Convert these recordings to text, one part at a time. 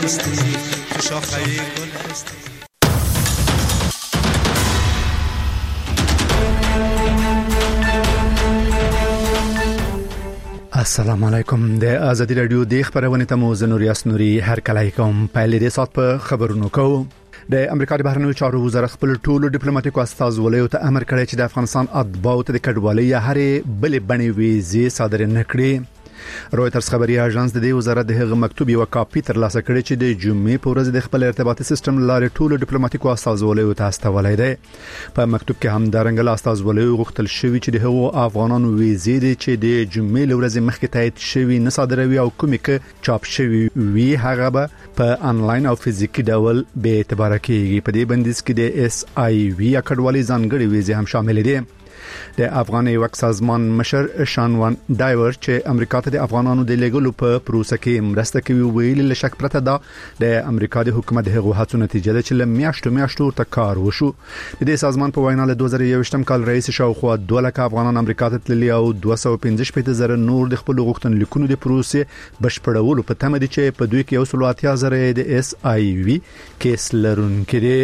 السلام علیکم د ازادي رادیو د خبرونه تموز نوریاس نوري هر کله کوم پایلې د سات په خبرونو کو د امریکا د بهرنیو چارو وزارت خپل ټولو ډیپلوماټیکو استازولیو ته امر کړی چې د افغانستان اتباعو ته د کډوالۍ یا هرې بلې بڼې ویزې صادر نه کړي. رويټرز خبري اژانس د دې وزارت د هغه مکتوب یو کاپي تر لاسه کړی چې د جمعې په ورځ د خپل ارتباطي سیستم لارې ټولو ډیپلوماټیکو استازولیو ته استولای دی. په مکتوب کې هم دارنګل استازولیو غوښتل شوی چې د هغو افغانانو ویزې دي چې د جمعې لورځ مخکې تایید شوی نه صادروي او کومې کې چاپ شوی وی هغه به په انلاین او فزیکی ډول به اعتبار کیږي. په دې بندیز کې د اس آی وی کډوالۍ ځانګړي ویزې هم شامل دي. د افغاني وک سازمان مشر شانوان ډایور چې امریکا ته د افغانانو د لیګلو په پروسه کې مرسته کوي ویل له شک پرته دا د امریکا د حکومت هغه هڅو نتیجه ده چې میاشتو ته کار وشو. د دې سازمان په وینا له 2021 کال رئیس شاوخوا 2 لک افغانان امریکا ته تللي او 215,000 نور د خپل غوښتنلیکونو د پروسه بشپړولو په تمه دي چې په دوی کې 180,000 د اس آی وی کیس لرونکي دي.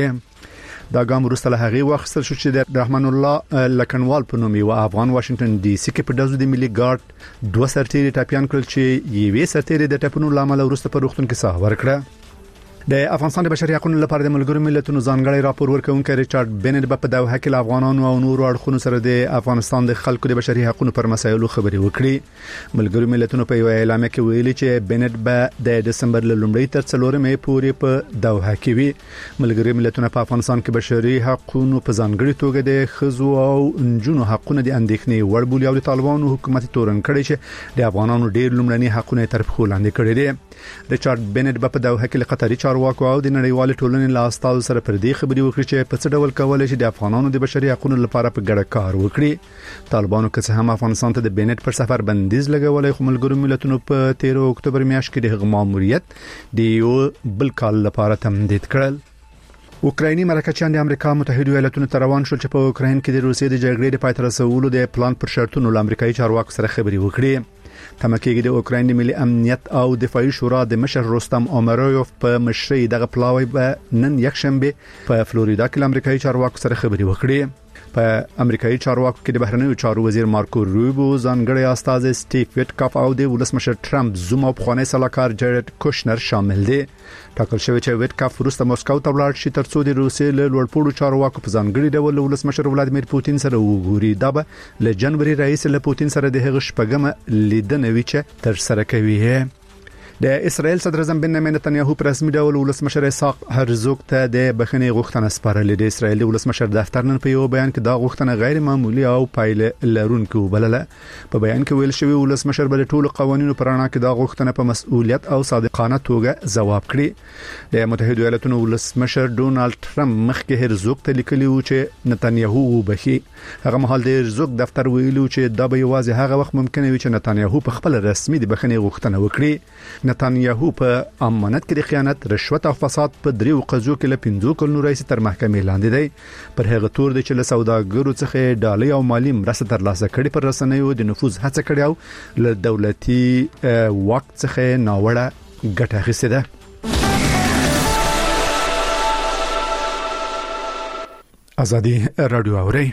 دا ګام وروسته له هغه وخت شو چې د رحمان الله لکنوال په نوم یو افغان واشنگټن ډي سي کې په دزو د ملي ګارد 2 سرتيري ټاپيان کړل چې یوې سرتيري د ټاپونو لامل وروسته په روغتون کې ساه ورکړه. د افغانستان د بشري حقوقو لپاره د ملګرو ملتونو ځانګړی راپور ورکونکي ریچارډ بینټ په دوحه کې افغانانو او نورو اړخونو سره د افغانستان د خلکو د بشري حقوقو پر مسایلو خبري وکړي. ملګرو ملتونو په یو اعلامیه کې ویلي چې بینټ به د دسمبر لومړۍ تر 4 مې پورې په دوحه کې وي. ملګرو ملتونو په افغانستان کې بشري حقوقو په ځانګړي توګه د خزو او نجونو حقوقو د اندېښنې وړ بولي او د طالبانو حکومت تورن کړي چې د افغانانو ډېر لومړني حقوقو تر پښو لاندې کړي دي. ریچارډ بینټ په دوحه کې قطري چارواکو او د نړیوال ټولنې له استازو سره پر دې خبري وکړي چې په څه ډول کولای شي د افغانانو د بشري حقوقو لپاره په ګډه کار وکړي. طالبانو که هم افغانستان ته د بینټ پر سفر بندیز لګولای خو ملګرو ملتونو په 13 اکتوبر میاشت کې د ماموریت د یو بل کال لپاره تمدید کړل. اوکرایني مرکچیان د امریکا متحده ایالاتونو ته روان شول چې په اوکراین کې د روسیې د جګړې د پای ته رسولو د پلان پر شرطونو له امریکایي چارواکو سره خبري وکړي. تمکیږي د اوکراین ملي امنیت او دفاعي شورا د مشر رستم امرویوف په مشرۍ دغه پلاوی به نن یکشنبه په فلوریدا کې امریکایي چارواکو سره خبري وکړي. په امریکایي چارواکو کې د بهرنیو چارو وزیر مارکو روبو ځانګړی استاذ سټیف ویټکاف او د ولسمشر ټرمپ زوم او بخوانی سلاکار جارد کوشنر شامل دي. ټاکل شوی چې ویټکاف وروسته مسکو ته ولاړ شي ترڅو د روسیې له لوړپوړو چارواکو په ځانګړي ډول ولسمشر ولادمیر پوتین سره وګوري. دا به له جنوري رئیس له پوتین سره د هغه شپږم لیدنه وی چې تر سره کوي. د اسرائیل صدر اعظم بنیامین نتنیاهو پر رسمي ډول ولسمشر اسحاق هرزوگ ته د بخښنې غوښتنه سپارلې. د اسرائیل ولسمشر دفتر نن په یو بیان کې دا غوښتنه غیر معمولی او پایله لرونکې وبلله. په بیان کې ویل شوی ولسمشر به د ټولو قوانینو پر اړه کې دا غوښتنه په مسؤلیت او صادقانه توګه ځواب کړي. د متحده ایالاتونو ولسمشر ډونالد ټرمپ مخکې هرزوگ ته لیکلی و چې نتنیاهو وبخي. هغه مهال د هرزوگ دفتر ویلو چې دا به یوازې هغه وخت ممکن وي چې نتنیاهو په خپل رسمي د بخښنې غوښتنه وکړي. نتنیاهو په امانت کې د خیانت، رشوت او فساد په 3 قضیو کې له 5 کلونو راځي تر محکمې لاندې دی. پر هغه تور د چې له سوداګرو څخه ډالۍ او مالی مرسته ترلاسه کړي پر رسنیو د نفوذ هڅه کړې او له دولتي وخت څخه ناوړه ګټه اخیستې ده. ازادي رادیو اوري.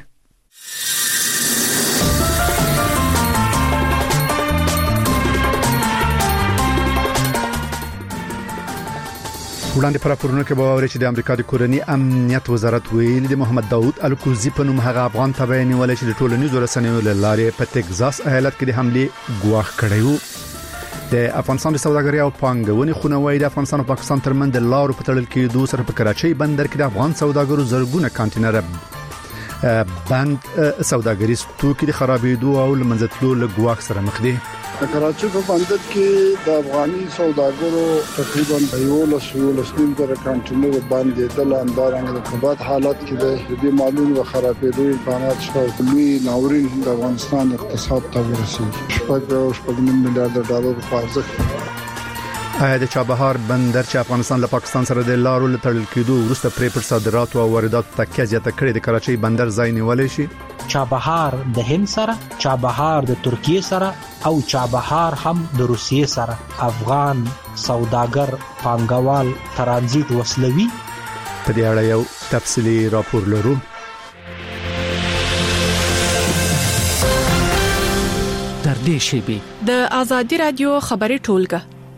وړاندې پر راپورونو کې به اوري چې د امریکا د کورنی امنیت وزارت ویلي د محمد داوود الکوزي په نوم هغه افغان تبع نیولې چې د ټولنیزو رسنیو له لارې په ټکزاس ایالت کې د حمله ګواښ کړی وو. د افغانستان د سوداګرۍ او پانګونې خونوي د افغانستان او پاکستان ترمنځ د لارو په تړل کې سره په کراچۍ بندر کې د افغان سوداګرو زرګونه کانټینر بند سوداګریز توکي د خرابېدو او لمنځتلو له ګواښ سره مخ دي. کراچۍ په بندر کې د افغاني سوداګرو تقریبا 1.5 کانټینر باندې د لاندارنګ د کبات حالت کې د دې مالونو د خرابېدو امکانات شته. لوی ناورین د افغانستان اقتصاد ته ورسېږي. $7.5 میلیارډ په ارزښت. آیا د چابهار بندر چې افغانستان له پاکستان سره د لارو لټړل کېدو وروسته پرې پر صادرات او واردات تکیه زیاته کړې د کراچۍ بندر ځای نیولې شي؟ چابهار د هند سره، چابهار د ترکیه سره او چابهار هم د روسیې سره افغان سوداګر پانګوال ترانزیت وسلوي. په دې اړه یو تفصیلی راپور لرو. در دې شیبه د آزادي رادیو خبري ټولګه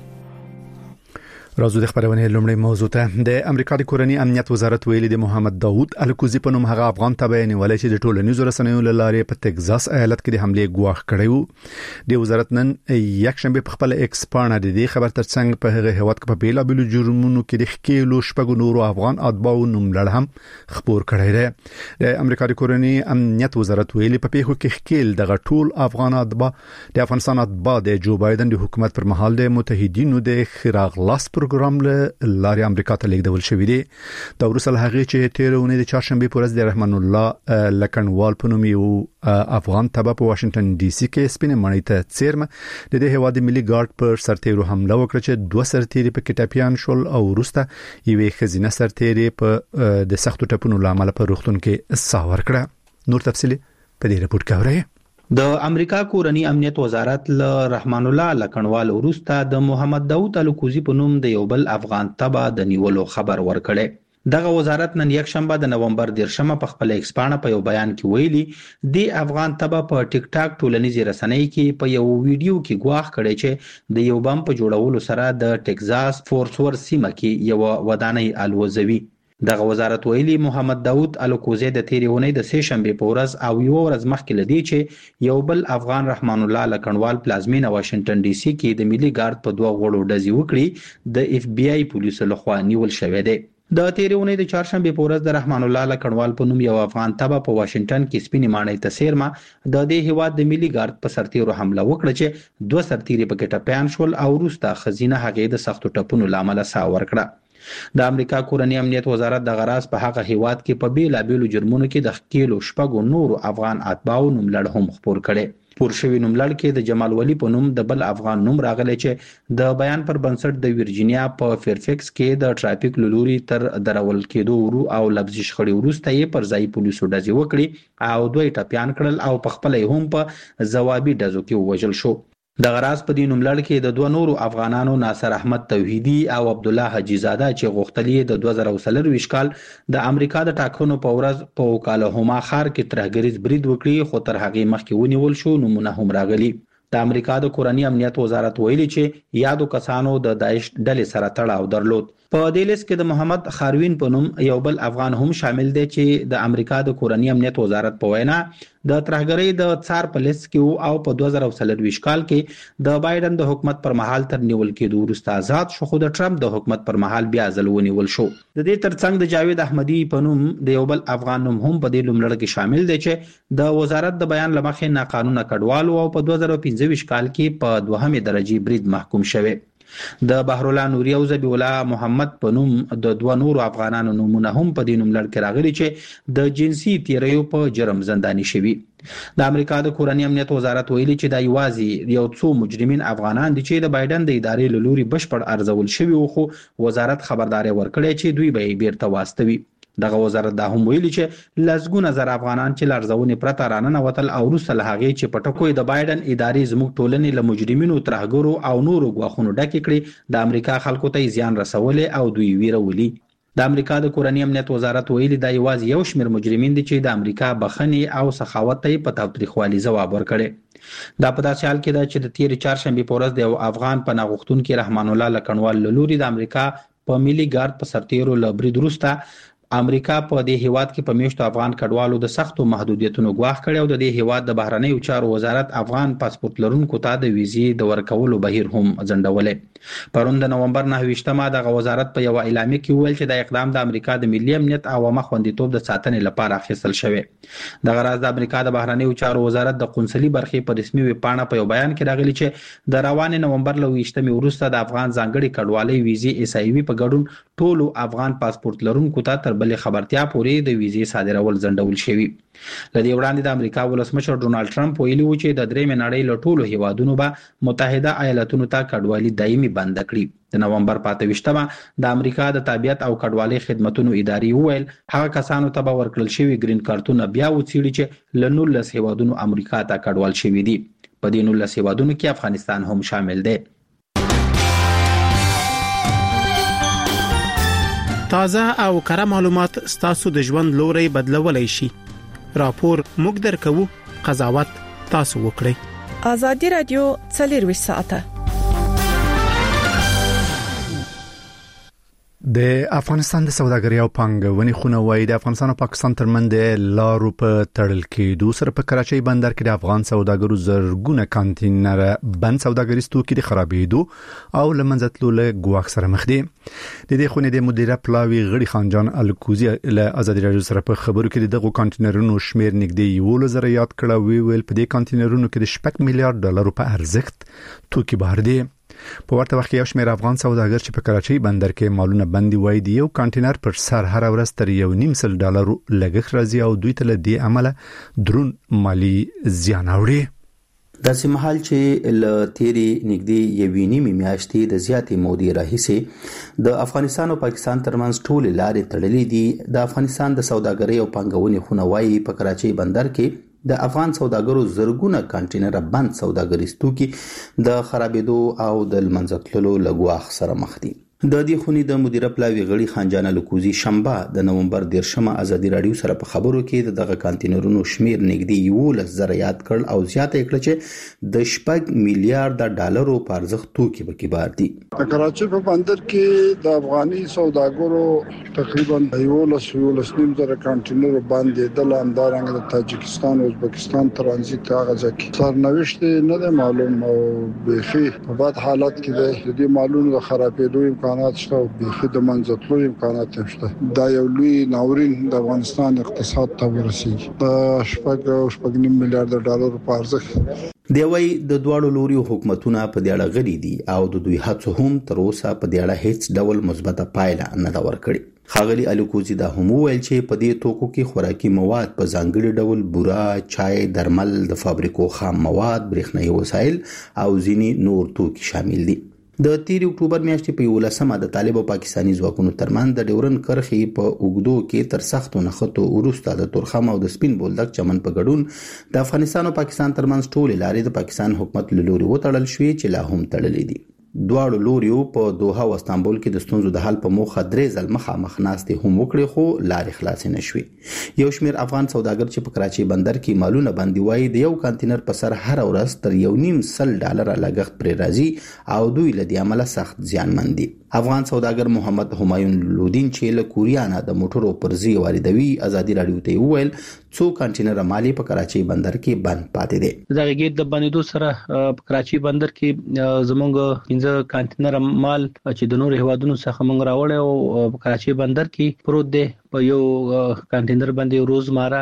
راځو د خبرونه لومړی موضوع ته. د امریکا د کورنی امنیت وزارت ویلي د محمد داوود الکوزي په نوم هغه افغان تبع نیولې چې د ټولنیزو رسنیو لارې په تگزاس ایالت کې د حمله ګواښ کړیو. د وزارت نن یک شنبه په خپل ایکس پاڼه د دې خبر ترڅنګ په هغه هواد کې په بیلابل جرمونو کې د خکېلو شپږ نورو افغان اتباعو نوملړ هم خبر کړی دی. د امریکا د کورنی امنیت وزارت ویلي په پیښو کې خکېل د غټول افغان اتباع د افغانستان اتباع د جو بایدن د حکومت پر مهال د متحدینو د خراغلاس پروګرام له لارې امریکا ته لیږدول شوې دي. دا وروسته هغه چې تیرونه د چهارشنبه پر ورځ د رحمان الله لکنوال په نوم یو افغان تبع په واشنگټن ډي سي کې سپینه مړی ته څیرمه د دې هواد ملي ګارد پر سرتیرو حمله وکړه چې دوه سرتیري په کې ټاپیان شول او وروسته یوې خزینه سرتیري په د سختو ټپونو لامل په روغتون کې ساه ورکړه. نور تفصیل په دې رپورت کې اورئ. د امریکا کورنی امنیت وزارت له رحمان الله لکنوال وروسته د محمد داوود الکوزي په نوم د یو بل افغان تبع د نیولو خبر ورکړی. دغه وزارت نن یک شنبه د نومبر 10 په خپل ایکس پاڼه په یو بیان کې ویلي د افغان تبع په ټیک ټاک ټولنیزې رسنۍ کې په یو ویډیو کې ګواښ کړی چې د یو بم په جوړولو سره د ټگزاس فورس ور سیمه کې یو ودانۍ الوزوي. دغه وزارت ویلي محمد داوود الکوزي د تیرونې د سه شنبه په ورځ او یو ورځ مخکې لدی چې یو بل افغان رحمان الله لکنوال پلازمینه واشنگټن ډي سي کې د ملي ګارد په دوه غړو ډزې وکړي د اف بي آی پولیسو لخوا نیول شوې ده. د تیرونې د چهارشنبه په ورځ د رحمان الله لکنوال په نوم یو افغان تبع په واشنگټن کې سپینې ماڼۍ ته سیرمه د دې هواد د ملي ګارد په سرتیرو حمله وکړه چې دوه سرتیري په کې ټپیان شول او وروسته خزینه هغه د سختو ټپونو لامل ساه ورکړه. د امریکا کورنی امنیت وزارت د غراس په هغه هیواد کې په بیلابیلو جرمونو کې د خکېلو شپږو نورو افغان اتباعو نوملړ هم خبر کړي. پور شوی نوملړ کې د جمال ولی په نوم د بل افغان نوم راغلی چې د بیان پر بنسټ د ویرجینیا په فیرفیکس کې د ټرافیک لوري تر درول کېدو ورو او لبزي شخړې وروسته یې پر ځای پولیسو ډزې وکړي او دوی ټپیان کړل او په خپل هم په ځوابي ډزو کې وژل شو. د غراس په دې نوملړ کې د دوه نورو افغانانو ناصر احمد توحیدی او عبد الله حجی زاده چې غوښتلې د 2023 کال د امریکا د ټاکنو په ورځ په اوکلاهوما ښار کې ترهګریز برید وکړي خو تر هغه مخکې ونیول شو نمونه هم راغلي. د امریکا د کورنی امنیت وزارت ویلي چې یادو کسانو د داعش ډلې سره تړاو درلود. په دې لیست کې د محمد خاروین په نوم یو بل افغان هم شامل دی چې د امریکا د کورنی امنیت وزارت په وینا د ترهګرۍ د څار په لیست کې او په 2023 کال کې د بایدن د حکومت پر مهال تر نیول کېدو وروسته آزاد شو خو د ټرمپ د حکومت پر مهال بیا ځل ونیول شو. د دې ترڅنګ د جاوید احمدي په نوم د یو بل افغان نوم هم په دې لومړی کې شامل دی چې د وزارت د بیان لمخې ناقانونه کډوالو او په 2015 کال کې په دوهمه درجه برید محکوم شوی. د بحر الله نوري او ذبی الله محمد په نوم د دوه نورو افغانانو نومونه هم په دې نوملړ کې راغلي چې د جنسي تیریو په جرم زنداني شوي. د امریکا د کورنی امنیت وزارت ویلي چې دا یوازې یو څو مجرمین افغانان دي چې د بایدن د ادارې له لوري بشپړ ارزول شوي خو وزارت خبرداري ورکړي چې دوی به بیرته واستوي. دغه وزارت دا هم ویلي چې لسګونه زر افغانان چې لارځونې پرته راننوتل او وروسته له هغې چې په ټکو د بایدن ادارې زموږ ټولنې له مجرمینو ترهګرو او نورو ګواښونو ډکې کړي د امریکا خلکو ته زیان رسولې او دوی ویرولي. د امریکا د کورنی امنیت وزارت ویلي دا یوازې یو شمېر مجرمین دي چې د امریکا بخښنې او سخاوت ته په تاوتریخوالي ځواب ورکړي. دا په داسې حال کې ده چې د تیر چهارشنبې په ورځ د یو افغان پناه غوښتونکي رحمان الله لکنوال له لوري د امریکا په ملي ګارد په سرتیرو له برید وروسته امریکا په دې هیواد کې په میشتو افغان کډوالو د سختو محدودیتونو ګواښ کړی او د دې هیواد د بهرنیو چارو وزارت افغان پاسپورت لرونکو ته د ویزې د ورکولو بهیر هم ځنډولې. پرون د نومبر 9 دغه وزارت په یو اعلامیه کې ویل چې د اقدام د امریکا د ملي امنیت او عامه خوندیتوب د ساتنې لپاره اخیستل شوی. دغه راز د امریکا د بهرنیو چارو وزارت د قونسلي برخې په رسمي ویبپاڼه په یو بیان کې راغلی چې د روان نومبر 20 وروسته د افغان ځانګړي کډوالۍ ویزې اس ای وی په ګډون ټولو افغان پاسپورت لرونکو ته تر بلې خبرتیا پورې د ویزې صادرول ځنډول شوی. لدې وړاندې د امریکا ولسمشر ډونالد ټرمپ ویلي و چې د درېمې نړۍ له ټولو هیوادونو به متحده ایالاتونو ته کډوالي دایمي بند کړي. د نومبر 28مه د امریکا د تابعیت او کډوالۍ خدماتو ادارې وویل هغه کسانو ته به ورکړل شوی گرین کارتونه بیا وڅېړي چې له 19 هیوادونو امریکا ته کډوال شوي دي. په دې 19 هیوادونو کې افغانستان هم شامل دی. تازه او کره معلومات ستاسو د ژوند لوري بدلولای شي. راپور موږ درکو، قضاوت تاسو وکړئ. ازادي رادیو 24 ساعته. د افغانستان د سوداګرۍ او پانګونې خونه وايي د افغانستان او پاکستان ترمنځ لارو په تړل کېدو سره په کراچۍ بندر کې د افغان سوداګرو زرګونه کانټینر بند سوداګریز توکي د خرابېدو او لمنځه تلو له ګواښ سره مخ دي. د دې خونې د مدیره پلاوی غړي خانجان الکوزي له ازادي رادیو سره په خبرو کې دغه کانټینرونو شمیر نږدې 1,000 یاد کړه. ویل په دې کانټینرونو کې د 6 میلیارډ ډالر په ارزښت توکي بهر دي. په ورته وخت کې یو شمېر افغان سوداګر چې په کراچۍ بندر کې مالونه بندي وای دی یو کانټینر پر سر هر ورځ تر $1.5 ډالر لګښت راځي او دوی ته له دې عمله درون مالی زیان اوري. د سیمحال چې ل تیری نږدې یوې نیمه میاشتې د زیاتې مودې راهیسې د افغانستان او پاکستان ترمنځ ټول لارې تړلې دي. د افغانستان د سوداګرۍ او پانګونې خونه وايي په کراچۍ بندر کې د افغان سوداګرو زرګونه کانټینر بند سوداګریز توکي د خرابېدو او د لمنځه تللو له ګواښ سره مخ دي. د دې خونې د مدیره پلاوی غړي خانجان الکوزي شنبه د نومبر 10مه ازادي رادیو سره په خبرو کې دغه کانټینرونو شمیر نږدې 11,000 یاد کړ او زیاته کړ چې د 6 میلیارډ ډالرو په ارزښت توکي به بار دي. د کراچۍ په بندر کې د افغاني سوداګرو تقریبا 11,000 کانټینر باندې د لاندارنګ د تاجکستان او ازبکستان ترانزیت هغه ځکه سرنوشت نه ده معلوم او بخي په بد حالت کې د دې مالونو د خرابېدو امکانات شته او بخي د منځتلو امکانات شته. دا یو لوی ناورین د افغانستان اقتصاد ته ورسیږي. د 6.5 میلیارډ ډالر په ارزښت دی وای د دوړو لوري حکومتونه په دې اړه غړي دي او د دوی هڅو هم تر اوسه په دې اړه هیڅ ډول مثبته پایله نه دا ورکړي. خاغلی الکوزي دا هم ویل چې په دې توکو کې خوراکي مواد په ځانګړي ډول بورا، چای، درمل، د فابریکو خام مواد، برېښنايي وسایل او ځینې نور توکي شامل دي. د 3 اکتوبر میاشتې په 11مه د طالب او پاکستاني ځواکونو ترمنځ د ډیورن کرښې په اوګدو کې تر سختو نښتو وروسته د تورخم او د سپین بولدک چمن په ګډون د افغانستان او پاکستان ترمنځ ټول لارې د پاکستان حکومت له لوري وتړل شوې چې لا هم تړلې دي. دواړو لوریو په دوحه او استانبول کې د ستونزو د حل په موخه 3 ځل مخامخ ناستې هم وکړي خو لارې خلاصې نشوي. یو شمېر افغان سوداګر چې په کراچۍ بندر کې مالونه باندې وای د یو کانټینر په سر هر ورځ تر $1.5 ډالر لګښت پرې راځي او دوی له دې عمله سخت زیانمن دي. افغان سوداګر محمد همایون لودین چې له کوریا نه د موټرو پرزي واردوي ازادي رادیو ته وویل څو کانټینر مالی په کراچۍ بندر کې بند پاتې دي. دغه گیټ د بندیدو سره په کراچۍ بندر کې زموږ 15 کانټینر مال چې د نور هیوادونو څخه موږ راوړل او په کراچۍ بندر کې پروت دی. په یو کانټینر باندې روزمره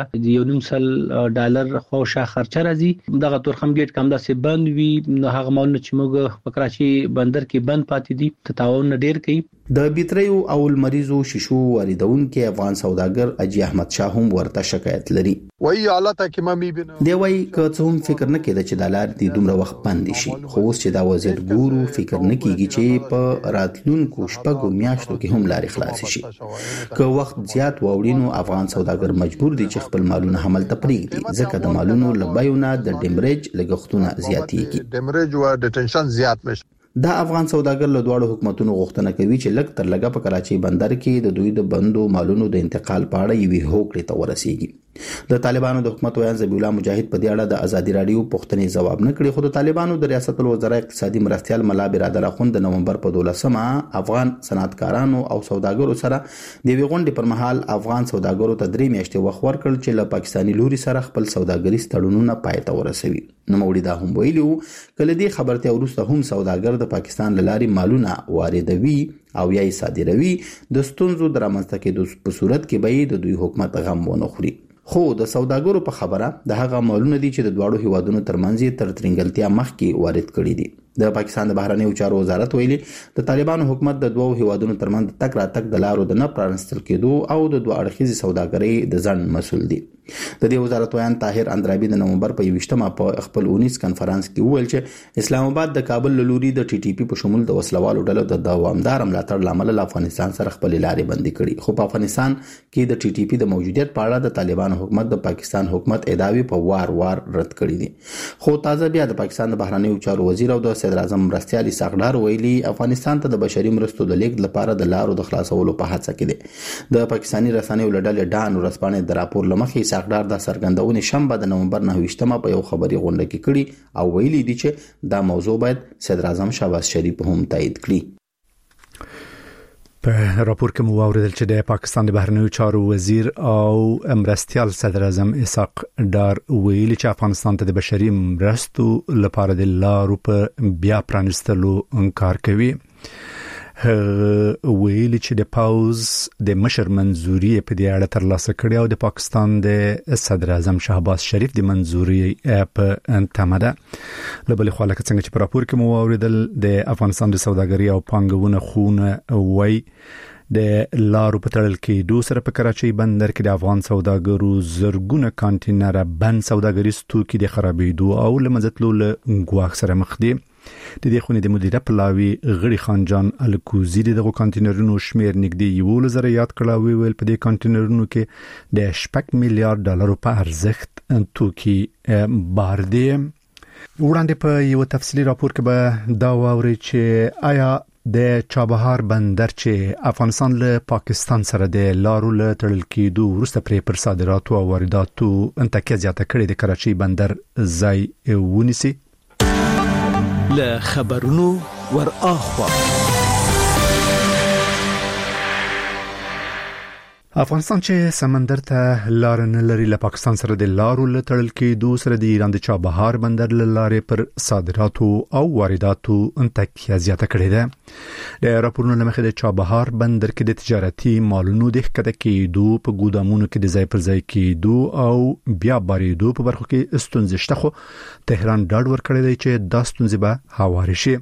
$1.5 ډالر خوشا خرچه راځي. دغه تورخم گیټ کوم داسې بند وي نو هغه مالونه چې موږ په کراچۍ بندر کې بند پاتې دي تتاون ډیر کوي. د بیتریو او المریزو شیشو واردونکو افغان سوداګر اجي احمد شاه هم ورته شکایت لري. وایي حالت کې ما میبینه دی وایي که څه هم فکر نه کېده چې ډالر دې دومره وخت بند شي خو اوس چې دا وضعیت ګورو فکر نه کیږي چې په راتلونکو شپږو میاشتو کې هم لارې خلاص شي. که وخت زیات واوړینو افغان سوداګر مجبور دي چې خپل مالونه حمل ته پرېږدي ځکه د مالونو لبایونه د ډیمریج لګښتونه زیاتېږي. ډیمریج او ډیټنشن زیات مشه. دا افغان سوداګر له دواړو حکومتونو غوښتنه کوي چې لږ تر لږه په کراچۍ بندر کې د دوی د بندو مالونو د انتقال په اړه یوې هوکړې ته ورسیږي. د طالبانو د حکومت ویان ذبیح الله مجاهد په دې اړه د ازادي رادیو پوښتنې جواب نه کړي خو د طالبانو د ریاست الوزرا اقتصادي مرستيال ملا برادر اخوند د نومبر په 12مه افغان صنعتکارانو او سوداګرو سره د وی غونډې پر مهال افغان سوداګرو ته 3 میاشتې وخت ورکړ چې له پاکستاني لوري سره خپل سوداګریز تړونونه پای ته ورسوي. نو موړي دا هم ویلو کله دې خبرته ورسته هم سوداګر د پاکستان لاري مالونه واردوي او یا صادروي د ستونزو درامسته کېدو په صورت کې به د دوی حکومت غم ونه خوري. خو د سوداګرو په خبره د هغه مالونه دي چې د دواړو هیوادونو ترمنځ تر ترنګلتیا مخکې وارد کړي دي. د پاکستان د بهرنیو چارو وزارت ویلي د طالبانو حکومت د دوو هیوادونو ترمنځ تک راتک د لارو د نه پرانستل کېدو او د دوه اړخیزې سوداګرۍ د ځنډ مسؤل دي. د دې وزارت ویان طاهر اندرابي د نومبر په 28مه په خپل 19 کنفرانس کې وویل چې اسلام آباد د کابل لوري د ټي ټي پی په شمول د وسلوالو ډلو د دوامدار ملاتړ لامل له افغانستان سره خپل لارې بندي کړي. خو په افغانستان کې د ټي ټي پی د موجودیت په اړه د طالبانو حکومت د پاکستان حکومت ادعاوې په وار رد کړي دي. خو تازه بیا د پاکستان د بهرنیو چارو وزیر او د صدر اعظم مرستیال اسحاق ډار ویلي افغانستان ته د بشري مرستو د لیږد لپاره د لارو د خلاصولو په هڅه کې دي. د پاکستاني رسنیو لړل ډان ورسپانې د راپور لمخې اسحاق ډار د سرګندونې شنبه د نومبر 29مه په یو خبري غونډه کې کړي او ویلي دي چې دا موضوع باید صدر اعظم شهباز شریف هم تایید کړي. په راپور کې مو اوریدل چې د پاکستان د بهرنیو چارو وزیر او مرستیال صدر اعظم اسحاق ډار ویلي چې افغانستان ته د بشري مرستو لپاره د لارو په بیا پرانستلو انکار کوي. ویلي چې د پاوز د مشر منځوري په دې اړه ترلاسه کړي او د پاکستان د صدر اعظم شهباز شریف د منځوري په تمه ده. له بلې خوا لکه څنګه چې په راپور کې مو اوریدل د افغانستان د سوداګرۍ او پانګونې خونه وای د لارو په تړل کې دوه سره په کراچۍ بندر کې د افغان سوداګرو زرګونه کانټینر بند سوداګریز توکي د خرابېدو او لمزتلو له ګواښ سره مخ دي. د دې خونې د مدیره پلاوی غړي خان جان الکوزی دغه کانټینرونو شمیر نږدې 1000 یاد کړه ویل په دې کانټینرونو کې د 8 میلیارډ ډالرو په ارزښت توکي بار دي. وړاندې په یو تفصیلی راپور کې به دا واوري چې آیا د چابهار بندر چې افغانستان له پاکستان سره د لارو له تړل کېدو وروسته پر صادراتو او وارداتو انتکیه زیاته کړې د کراچۍ بندر ځای ونیسي. له خبرونو ور اخوا افغانستان چې سمندر ته لار نه لري له پاکستان سره د لارو له تړل کېدو سره د ایران د چابهار بندر له لارې پر صادراتو او وارداتو انتکیه زیاته کړې ده. د راپورونو لمخې د چابهار بندر کې د تجارتي مالونو د ښکته کېدو په ګودامونو کې د ځای پر ځای کېدو او بیا بارېدو په برخو کې ستونزې شته، خو تهران ډاډ ورکړی دی چې دا ستونزې به هوارې شي.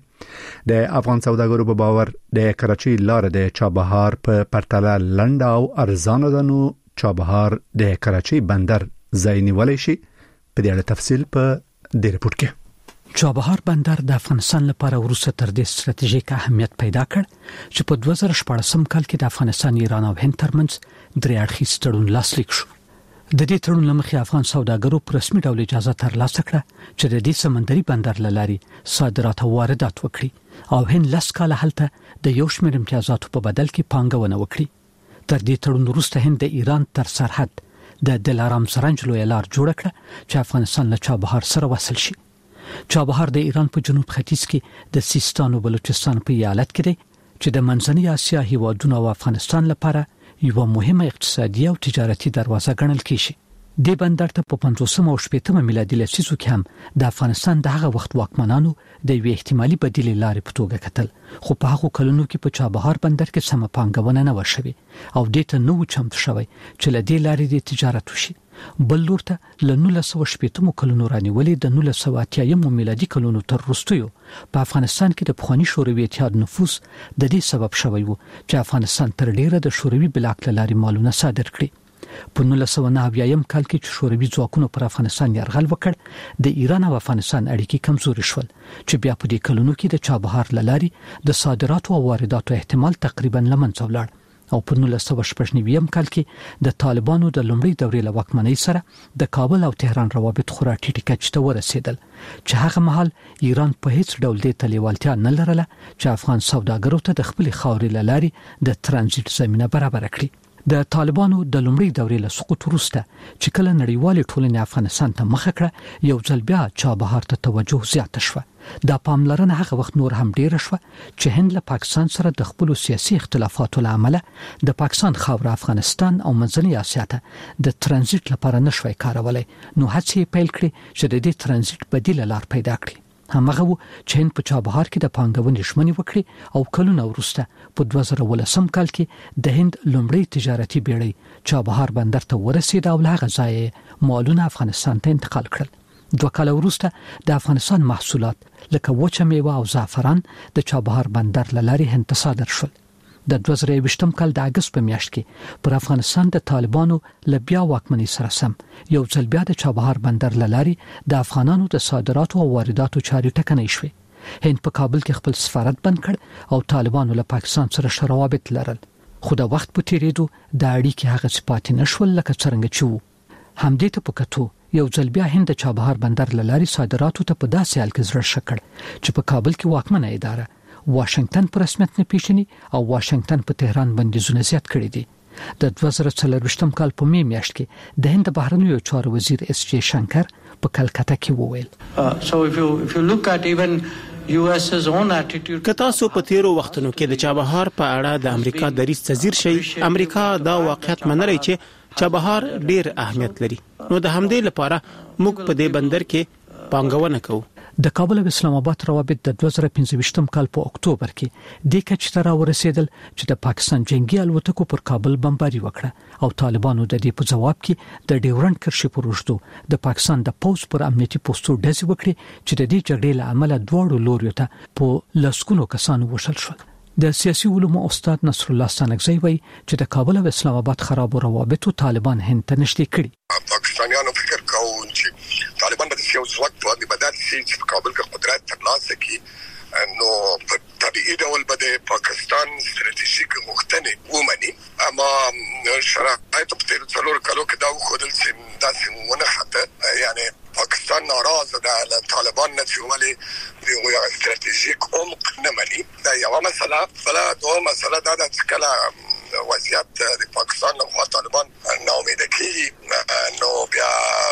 د افغان سوداګرو په باور د کراچۍ لار د چابهار په پرتله لنډ او ارزانه ده، نو چابهار د کراچۍ بندر ځای نیولای شي. په دې اړه تفصیل په دې رپورت کې. چابهار بندر د افغانستان لپاره وروسته تر دې ستراتیژیک اهمیت پیدا کړ چې په 2014 کال کې د افغانستان، ایران او هند ترمنځ درې اړخیز تړون لاسلیک شو. د دې تړون لمخې افغان سوداګرو په رسمي ډول اجازه ترلاسه کړه چې د دې سمندري بندر لاري صادرات او واردات وکړي او هند لس کاله هلته د یو شمېر امتیازاتو په بدل کې پانګونه وکړي. تر دې تړون وروسته هند د ایران تر سرحد د دلارام سرنج لوی لار جوړ کړه چې افغانستان له چابهار سره وصل شي. چابهار د ایران په جنوب ختیځ کې د سیستان او بلوچستان په ایالت کې دی چې د منځنۍ اسیا هیوادونو او افغانستان لپاره یو مهمه اقتصادي او تجارتي دروازه ګڼل کیږي. د بندر ته په 15 او 18 میلادي لسیزو کې هم د افغانستان د هغه وخت واکمنانو د یو احتمالي بدیل لارې په توګه کتل، خو په هغه کلونو کې په چابهار بندر کې سم پانګونه نه وشوي او د ته نو چمت شوی چې له دې لارې د تجارت وشي. بل لور ته له 1918 کلونو رانیولې د 1980 میلادي کلونو تر وروستیو په افغانستان کې د پخوانی شوروي اتحاد نفوذ د دې سبب شوی وو چې افغانستان تر ډیره د شوروي بلاک لارې مالونه صادر کړي. په 1990 کال کې چې شوروي ځواکونو پر افغانستان یرغل وکړ، د ایران او افغانستان اړیکې کمزوري شول چې بیا په دې کلونو کې د چابهار لارې د صادراتو او وارداتو احتمال تقریبا لمنځه ولاړ او په 1999 کال کې د طالبانو د لومړۍ دورې له واکمنۍ سره د کابل او تهران روابط خورا ټیټ کچ ته ورسېدل چې هغه مهال ایران په هیڅ ډول د تلیوالتیا نه لرله چې افغان سوداګرو ته د خپل خاورې لارې د ترانزیت زمينه برابر کړي. د طالبانو د لومړۍ دورې له سقوط وروسته چې کله نړیوال ټولنې افغانستان ته مخه کړه، یو ځل بیا چابهار ته توجه زیاته شوه. دا پاملرنه هغه وخت نور هم ډیره شوه چې هند له پاکستان سره د خپل سیاسي اختلافاتو لامل د پاکستان خاور افغانستان او منځنۍ اسیا ته د ترانزیت لپاره نشوي کارولای، نو هڅې پیل کړې چې د دې ترانزیت بدیل لار پیدا کړي. همغه چې هند په چابهار کې د پانګونې ژمنې وکړي او کلونه وروسته په 2018 کال کې د هند لومړی تجارتي بیړۍ چابهار بندر ته ورسېد او هغه ځای مالونه افغانستان ته انتقال کړل. 2 کال وروسته د افغانستان محصولات لکه وچه میوه او زعفران د چابهار بندر لاري هند ته صادر شول. د 2020 کال د اگست په میاشت کې پر افغانستان د طالبانو لبیا واکمنۍ سره سم یو ځل بیا د چابهار بندر لاري د افغانانو د صادراتو او وارداتو چارې ټکنۍ شوې. هند په کابل کې خپل سفارت بند کړ او طالبانو له پاکستان سره شراوابط لرل. خو د وخت په تیریدو د اړیکې هغه صفات نشول لکه څنګه چې وو. همدې ته په کتو یو ځل بیا هند د چابهار بندر لاري صادراتو ته په داسې حال کې زړه شکړ چې په کابل کې واکمنه اداره واشنگټن پر رسمیت نه پیژني او واشنگټن په تهران بندیزونه زیات کړی دي. د 2024 کال په می میاشت کې د هند بهرنیو چارو وزیر اس جی شنکر په کلکته کې وویل so if you look at even US's own attitude که تاسو په تیرو وختونو کې د چابهار په اړه د امریکا دریځ تذیر شي، امریکا دا واقعیت منلای چې چابهار ډیر اهمیت لري، نو د همدې لپاره موږ په دې بندر کې پانګونه کوو. د کابل او اسلام آباد روابط د 2015 کال په اکتوبر کې د کچته را ورسېدل چې د پاکستان جنگي الوتکو پر کابل بمباري وکړه او طالبانو د دې په جواب کې د ډیورنډ کرښې پر وشتو د پاکستان د پوز پر امنیتي پوسټو ډزې وکړي چې د دې جګړې له امله دواړو لوریو ته په لسکونو کسانو وشل شول. د سیاسي علومو استاد نصر الله ستانکزی وایي چې د کابل او اسلام آباد خراب روابطو طالبان هند ته نشټې کړي. پاکستانیانو فکر کاوه چې طالبان به یو ځواک باندې بدل شي چې کابل کې قدرت ترلاسه کړي، نو په طبيعي ډول به د پاکستان ستراتیژیک غوښتنې ومني. اما شرایط په تیر څلور کالو کې دا وښودل چې داسې ونه خطه، یعنی پاکستان ناراضه ده له طالبان نه چې ولې یو ستراتیژیک عمق نه مني. دا یو مسله. بل دوه مسله دا ده چې کله وضعیت د پاکستان له طالبان ناامید کیږي، نو بیا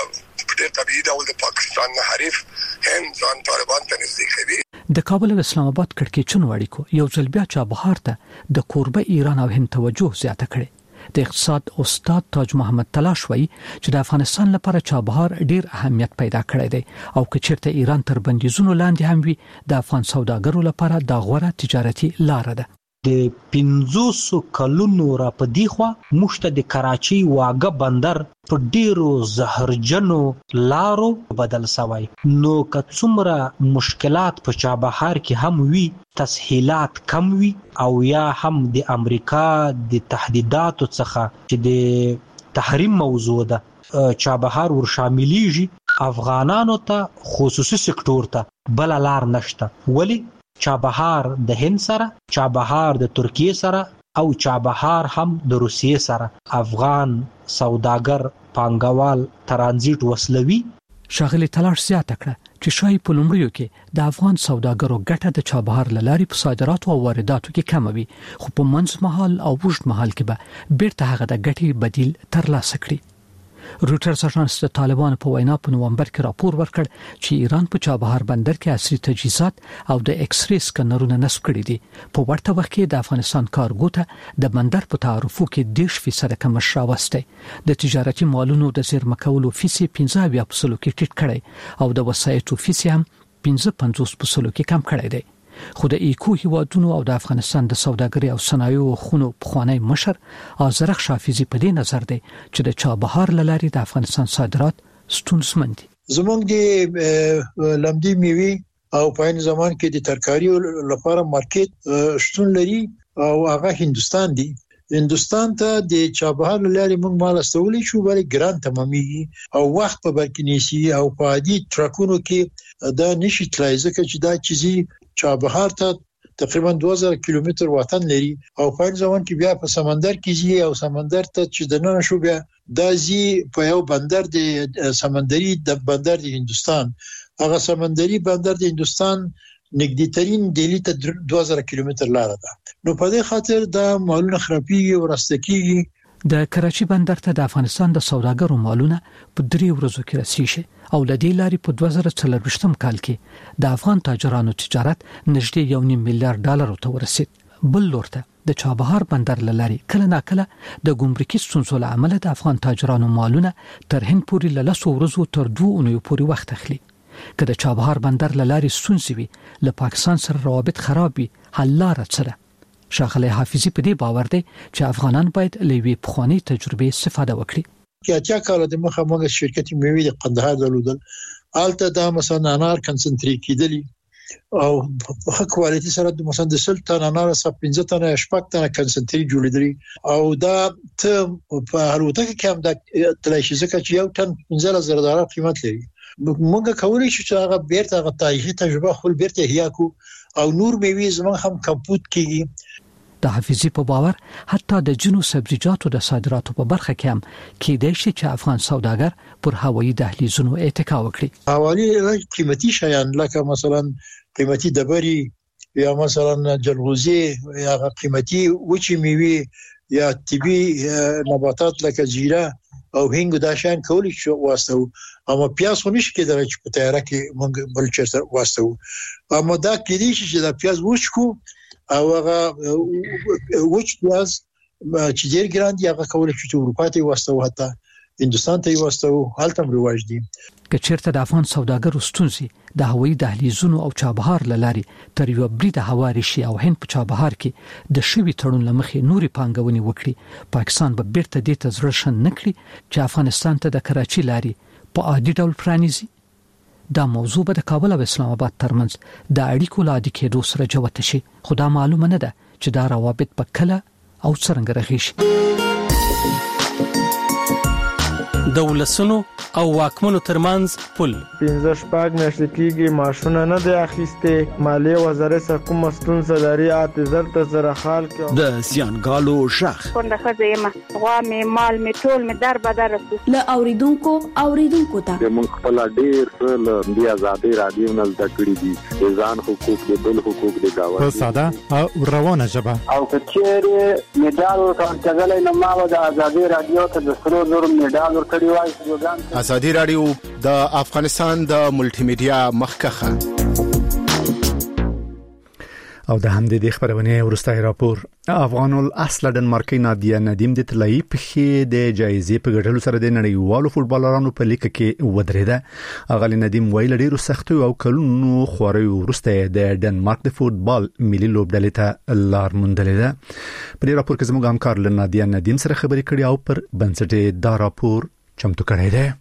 په طبيعي ډول د پاکستان حریف هم ځان طالبان ته نږدې کوي. د کابل او اسلام آباد کړکېچونو اړیکو یو ځل بیا چابهار ته د کوربه ایران او هند توجه زیاته کړي. د اقتصاد استاد تاج محمد تلاش وایي چې د افغانستان لپاره چابهار ډیر اهمیت پیدا کړی دی او که چیرته ایران تر بندیزونو لاندې هم وي د افغان سوداګرو لپاره د غوړه تجارتي لار ده. د 500 کلونو را پدې خوا مشته د کراچي واګه بندر په ډیرو زهرجنو لارو بدل شوی، نو که څومره مشکلات په چابهار کې هم وي، تسهیلات کم وي او یا هم د امریکا د تهدیداتو څخه چې د تحریم موضوع ده چابهار ور شاملېږي، افغانانو ته خصوصي سکتور ته بل لار نشته. ولی چابهار د هند سره، چابهار د ترکیه سره او چابهار هم د روسیې سره افغان سوداګر پانګوال ترانزیت وسلوي. شاغلی تلاش زیاته کړه چې شاید په لومړیو کې د افغان سوداګرو ګټه د چابهار لاري په صادراتو او وارداتو کې کم وي، خو په منځ مهال او اوږد مهال کې به بیرته هغه د ګټې بدیل ترلاسه کړي. روټرز اژانس د طالبانو په وینا په نومبر کې راپور ورکړ چې ایران په چابهار بندر کې عصري تجهیزات او د ایکس ری سکنرونه نصب کړي دي. په ورته وخت کې د افغانستان کارګو ته د بندر په تعرفو کې 10% کمښت راوستی. د تجارتي مالونو د زیرمه کولو فیسي 15% کې ټیټ کړي او د وسایتو فیسي هم 15% کې کم کړي دي. خو د ایکو هیوادونو او د افغانستان د سوداګرۍ او صنایعو خونو پخوانی مشر آزرخ شافیزی په دې نظر دی چې د چابهار لاري د افغانستان صادرات ستونزمن دي. زمونږ د لمدی میوي او په این زمان کې د ترکاریو لپاره مارکیټ شتون لري او هغه هندستان دی. هندستان ته د چابهار لاري موږ مال استولې شو، بلې ګران تمامي او وخت په برکینیسي او په عادي ټرکونو کې دا نشي تلای، ځکه چې دا چیزي چابهار ته تقریبا 2000 کیلومتر وطن لري او په ځوان کې بیا په سمندر کې ځي او سمندر ته چې دنه شو بیا دازي په یو بندر د سمندري د بندر د هندستان، هغه سمندري بندر د هندستان نږدې ترين دلی ته 2000 کیلومتر لار ده. نو په دې خاطر دا مالونه خرابيږي او راستکیږي. د کراچي بندر ته د افغانستان د سوداګرو مالونه په 3 ورځو کې رسیږي او د دې لارې په 2024 کال کې د افغان تاجرانو تجارت نږدې 1.5 میلیارډ ډالر ته ورسید. بل لورته د چابهار بندر لاري کله ناکله د ګمرکي ستونزو له امله د افغان تاجرانو مالونه تر هند پورې له 2 ورځو تر 2 اونیو پورې وخت اخلي. که د چابهار بندر لاري ستونزې وي، له پاکستان سره روابط خراب وي، حل لاره څه ده؟ شاغلی حافظی په دې باور دی چې افغانان باید لوی پخوانی تجربه استفاده وکړي. کې اچا کال د مخه موږ شرکت میوي د قندهار درلودل الته دا مثلا انار کنسنټریټ کیدلی او په کوالټي سره د مثلا د 10 تن انار سره 15 تن شپږ تن کنسنټریټ جوړیدلی او دا ته په هروته کې هم د تلاشي ځکه چې یو تن 15000 ډالر قیمت لري موږ کولای شو چې هغه بیرته غو تاریخي تجربه خپل بیرته احیا کو او نور میوي زموږ هم کمپوت کیږي د حفیظي په باور حتی د جنو سبزیجاتو د صادراتو په برخه کې هم کېدای شي چې افغان سوداګر پر هوایي دهلیزونو اتکا وکړي. حوالی قیمتي شیان لکه مثلا قیمتي دبري یا مثلا جلغوزي یا قیمتي وچی میوي یا طبي نباتات لکه زیره او هنګ دا شان کولی شو واسطو اما پیاز خو نشي کېدای چې په تیاره کې موږ بل چرته واسطو اما دا کېدای شي چې دا پیاز وښکو او هغه وچ پیاز چې ډیر ګران دي هغه کولی شي چې اروپا ته واسطو حتی هندستان ته واسطو حالت هم رواج دي. که چیرته د افغان سوداګرو ستونزې د هوایي دهلیزونو او چابهار لاري تر یو برید هواري شي او هند په چابهار کې د شوی تړون لمخې نوري پانګونې وکړي پاکستان به بیرته دې ته ضرورشن نکړي چې افغانستان ته د کراچي لاري په عادي ډول پرانیزي. دا موضوع به د کابل او اسلام آباد ترمنځ د اړیکو لادي کېدو سره جوته شي خو دا معلومه نه ده چې دا روابط په کله او څنګه رغیږي. د ولسونو او واکمنو ترمنځ پل 15 شپږ میاشتې کېږي ماشونه نه دی اخیسته مالی وزارت سره کوم ستونزه لري اعتذار ته سره حال کې د سیانګالو شخ څنګه خزه غوا مې مال مې ټول مې در بدر له اوریدونکو ته موږ خپل ډیر څه د ازادي رادیو نه زده کړی دي ځان حقوق د بل حقوق د گاوند په ساده او روانه ژبه او کچېره میډال ورکړل نو ما د ازادي رادیو ته د سرو زر میډال ورکړی وای. ازادي رادیو د افغانستان د ملټي میډیا مخکخه او د همدې خبرونه ورسته راپور افغان الاصل ډنمارکي نادیا ندیم د طلایی په د جایزې په ګټلو سره د نړیوالو فوټبالرانو په لیک کې ودرېده. اغلی ندیم ویل ډیرو سختو او کلونو خوري ورسته د ډنمارک د فوټبال ملي لوبډلې ته لار موندلې ده. په دې راپور کې زموږ همکار نادیا ندیم سره خبرې کړې او پر بنسټ دا راپور چمتو کړی دی.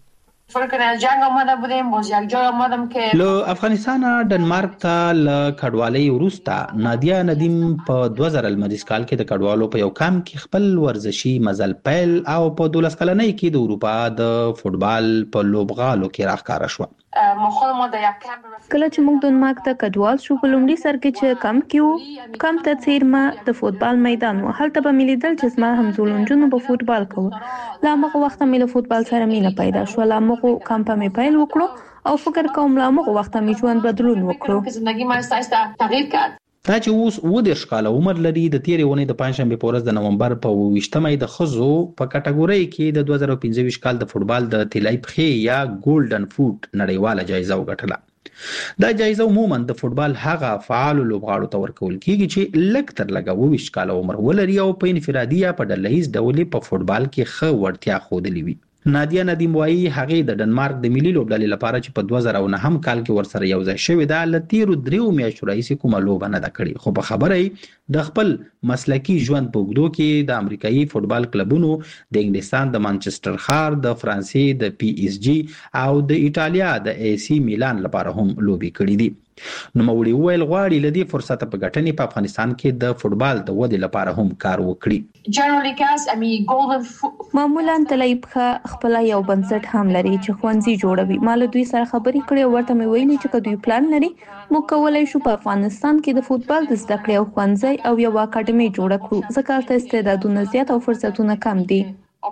له افغانستان ډنمارک ته ل کډوالۍ وروسته نادیا ندیم په 2000 لمریز کال کې د کډوالو په یو کام کې خپل ورزشي مزل پیل او په 12 کلنۍ کې د اروپا د فوټبال په لوبغالو کې راښکاره شو. کله چې موږ ډنمارک ته کډوال شو په لومړي سر کې چې کم ته چیرما د فوټبال میدان و هلته به ملي دل چې ما هم زولونجونو په فوټبال کوو لا مغه وخت مې له فوټبال سره مینه پیدا شو لا مغه کمپ مې پیل وکړو او فکر کوم لا مغه وخت مې ژوند بدلون وکړو. زندګي ما سایسته تغییر کړ. دا چې اوس و د ښکاله عمر لري د تیرې ونې د پنځشنبه په ورځ د نومبر په 28مې د خزو په کټګوري کې د 2025 کال د فوټبال د طلایی پخې یا ګولډن فوټ نړیواله جایزه وګټله. دا جایزه عموما د فوټبال هغه فعال لوبغاړو ته ورکول کیږي چې لک تر لګه 20 کال عمر ولري او په انفرادي یا په ډلهیز ډول په فوټبال کې ښه وړتیا ښودلې وي. نادیا ندیم وایي هغه د ډنمارک د ملي لوبډلې لپاره چې په 2009 کال کې ورسره یو ځای شوې ده ل تیرو 3 میاشتو راځي کومه لوبه نه ده کړې خو په خبره د خپل مسلکی ژوند په وګړو کې د امریکایي فوټبال کلبونو د انګلستان د مانچستر ښار د فرانسې د پی اس جی او د ایټالیا د ای سی میلان لپاره هم لوبي کړې دي. نو مولي ویل غواړي لدی فرصت په ګټنې په افغانستان کې د فوټبال د ودې لپاره هم کار وکړي. معمولا طلایب خپل یو بنسټ هم لري چې خوانزي جوړوي. مال دوی سره خبرې کړې ورته مې ویلي چې دوی پلان لري مو کولای شو په افغانستان کې د فوټبال د زده کړې او خوانزي او یو اکیډمي جوړ کړو ځکه چې استعدادونه زیات او فرصتونه کم دي.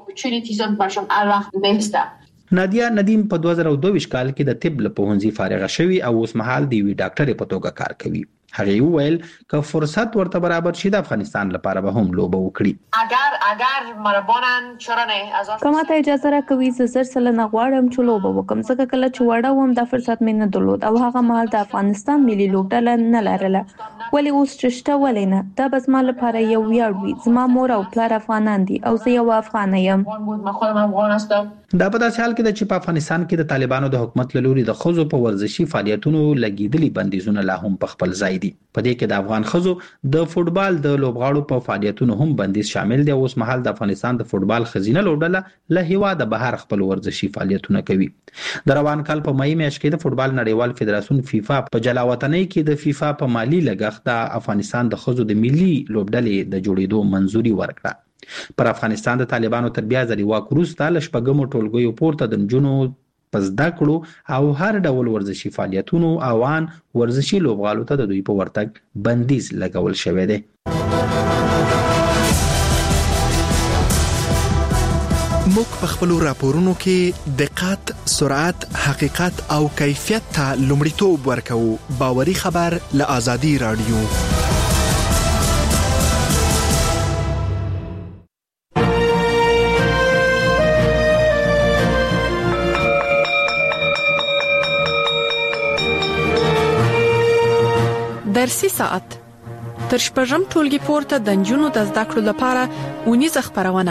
نادیا ندیم په 2022 کال کې د طب له پوهنځي فارغه شوې او اوس مهال د وی ډاکټر په توګه کار کوي. هغه ویل که فرصت ورته برابر شي د افغانستان لپاره به هم لوبه وکړي. اگر مربانن چرا نه کما ته اجازه راکوي زر سلنه غواړم چې لوبه وکم ځکه کله چې وړه وم د فرصت مې نه درلود او هغه مهال د افغانستان ملي لوبډله نه لرله ولی اوس چشته ولینه دا بس مال لپاره یو ویاړ وي. زما مور او پلار افغانان دي او زه یو افغان یم. دا په داسې حال کې چې په افغانستان کې د طالبانو د حکومت له لوري د خزو په ورزشي فعالیتونو لګیدلي بندیزونه لا هم په خپل ځای کړی دی. په دې کې د افغان خزو د فوټبال د لوبغاړو په فعالیتونو هم بندیز شامل دی. اوس مهال د افغانستان د فوټبال خزینه لوبډله له هیواده بهر خپل ورزشي فعالیتونه کوي. د روان کال په مې میاشت کې د فوټبال نړیوال فدراسیون فیفا په جلاوطنۍ کې د فیفا په مالی لګښت د افغانستان د خزو د ملي لوبډلې د جوړېدو منځوري ورکړه. پر افغانستان د طالبانو تر بیا ځلې واک وروسته له شپږمو ټولګیو پورته د نجونو په زده کړو او هر ډول ورزشي فعالیتونو اوان ورزشي لوبغاړو ته د دوی په ورتګ بندیز لګول شوی دی. موږ په خپل راپورونو کې دقت، سرعت، حقیقت او کیفیت ته لومړیتوب ورکوو. باوري خبر له آزادي رادیو. درسي ساعت تر شپږم ټولګي پورته د نجونو د زده کړو لپاره ونیزه خبرونه.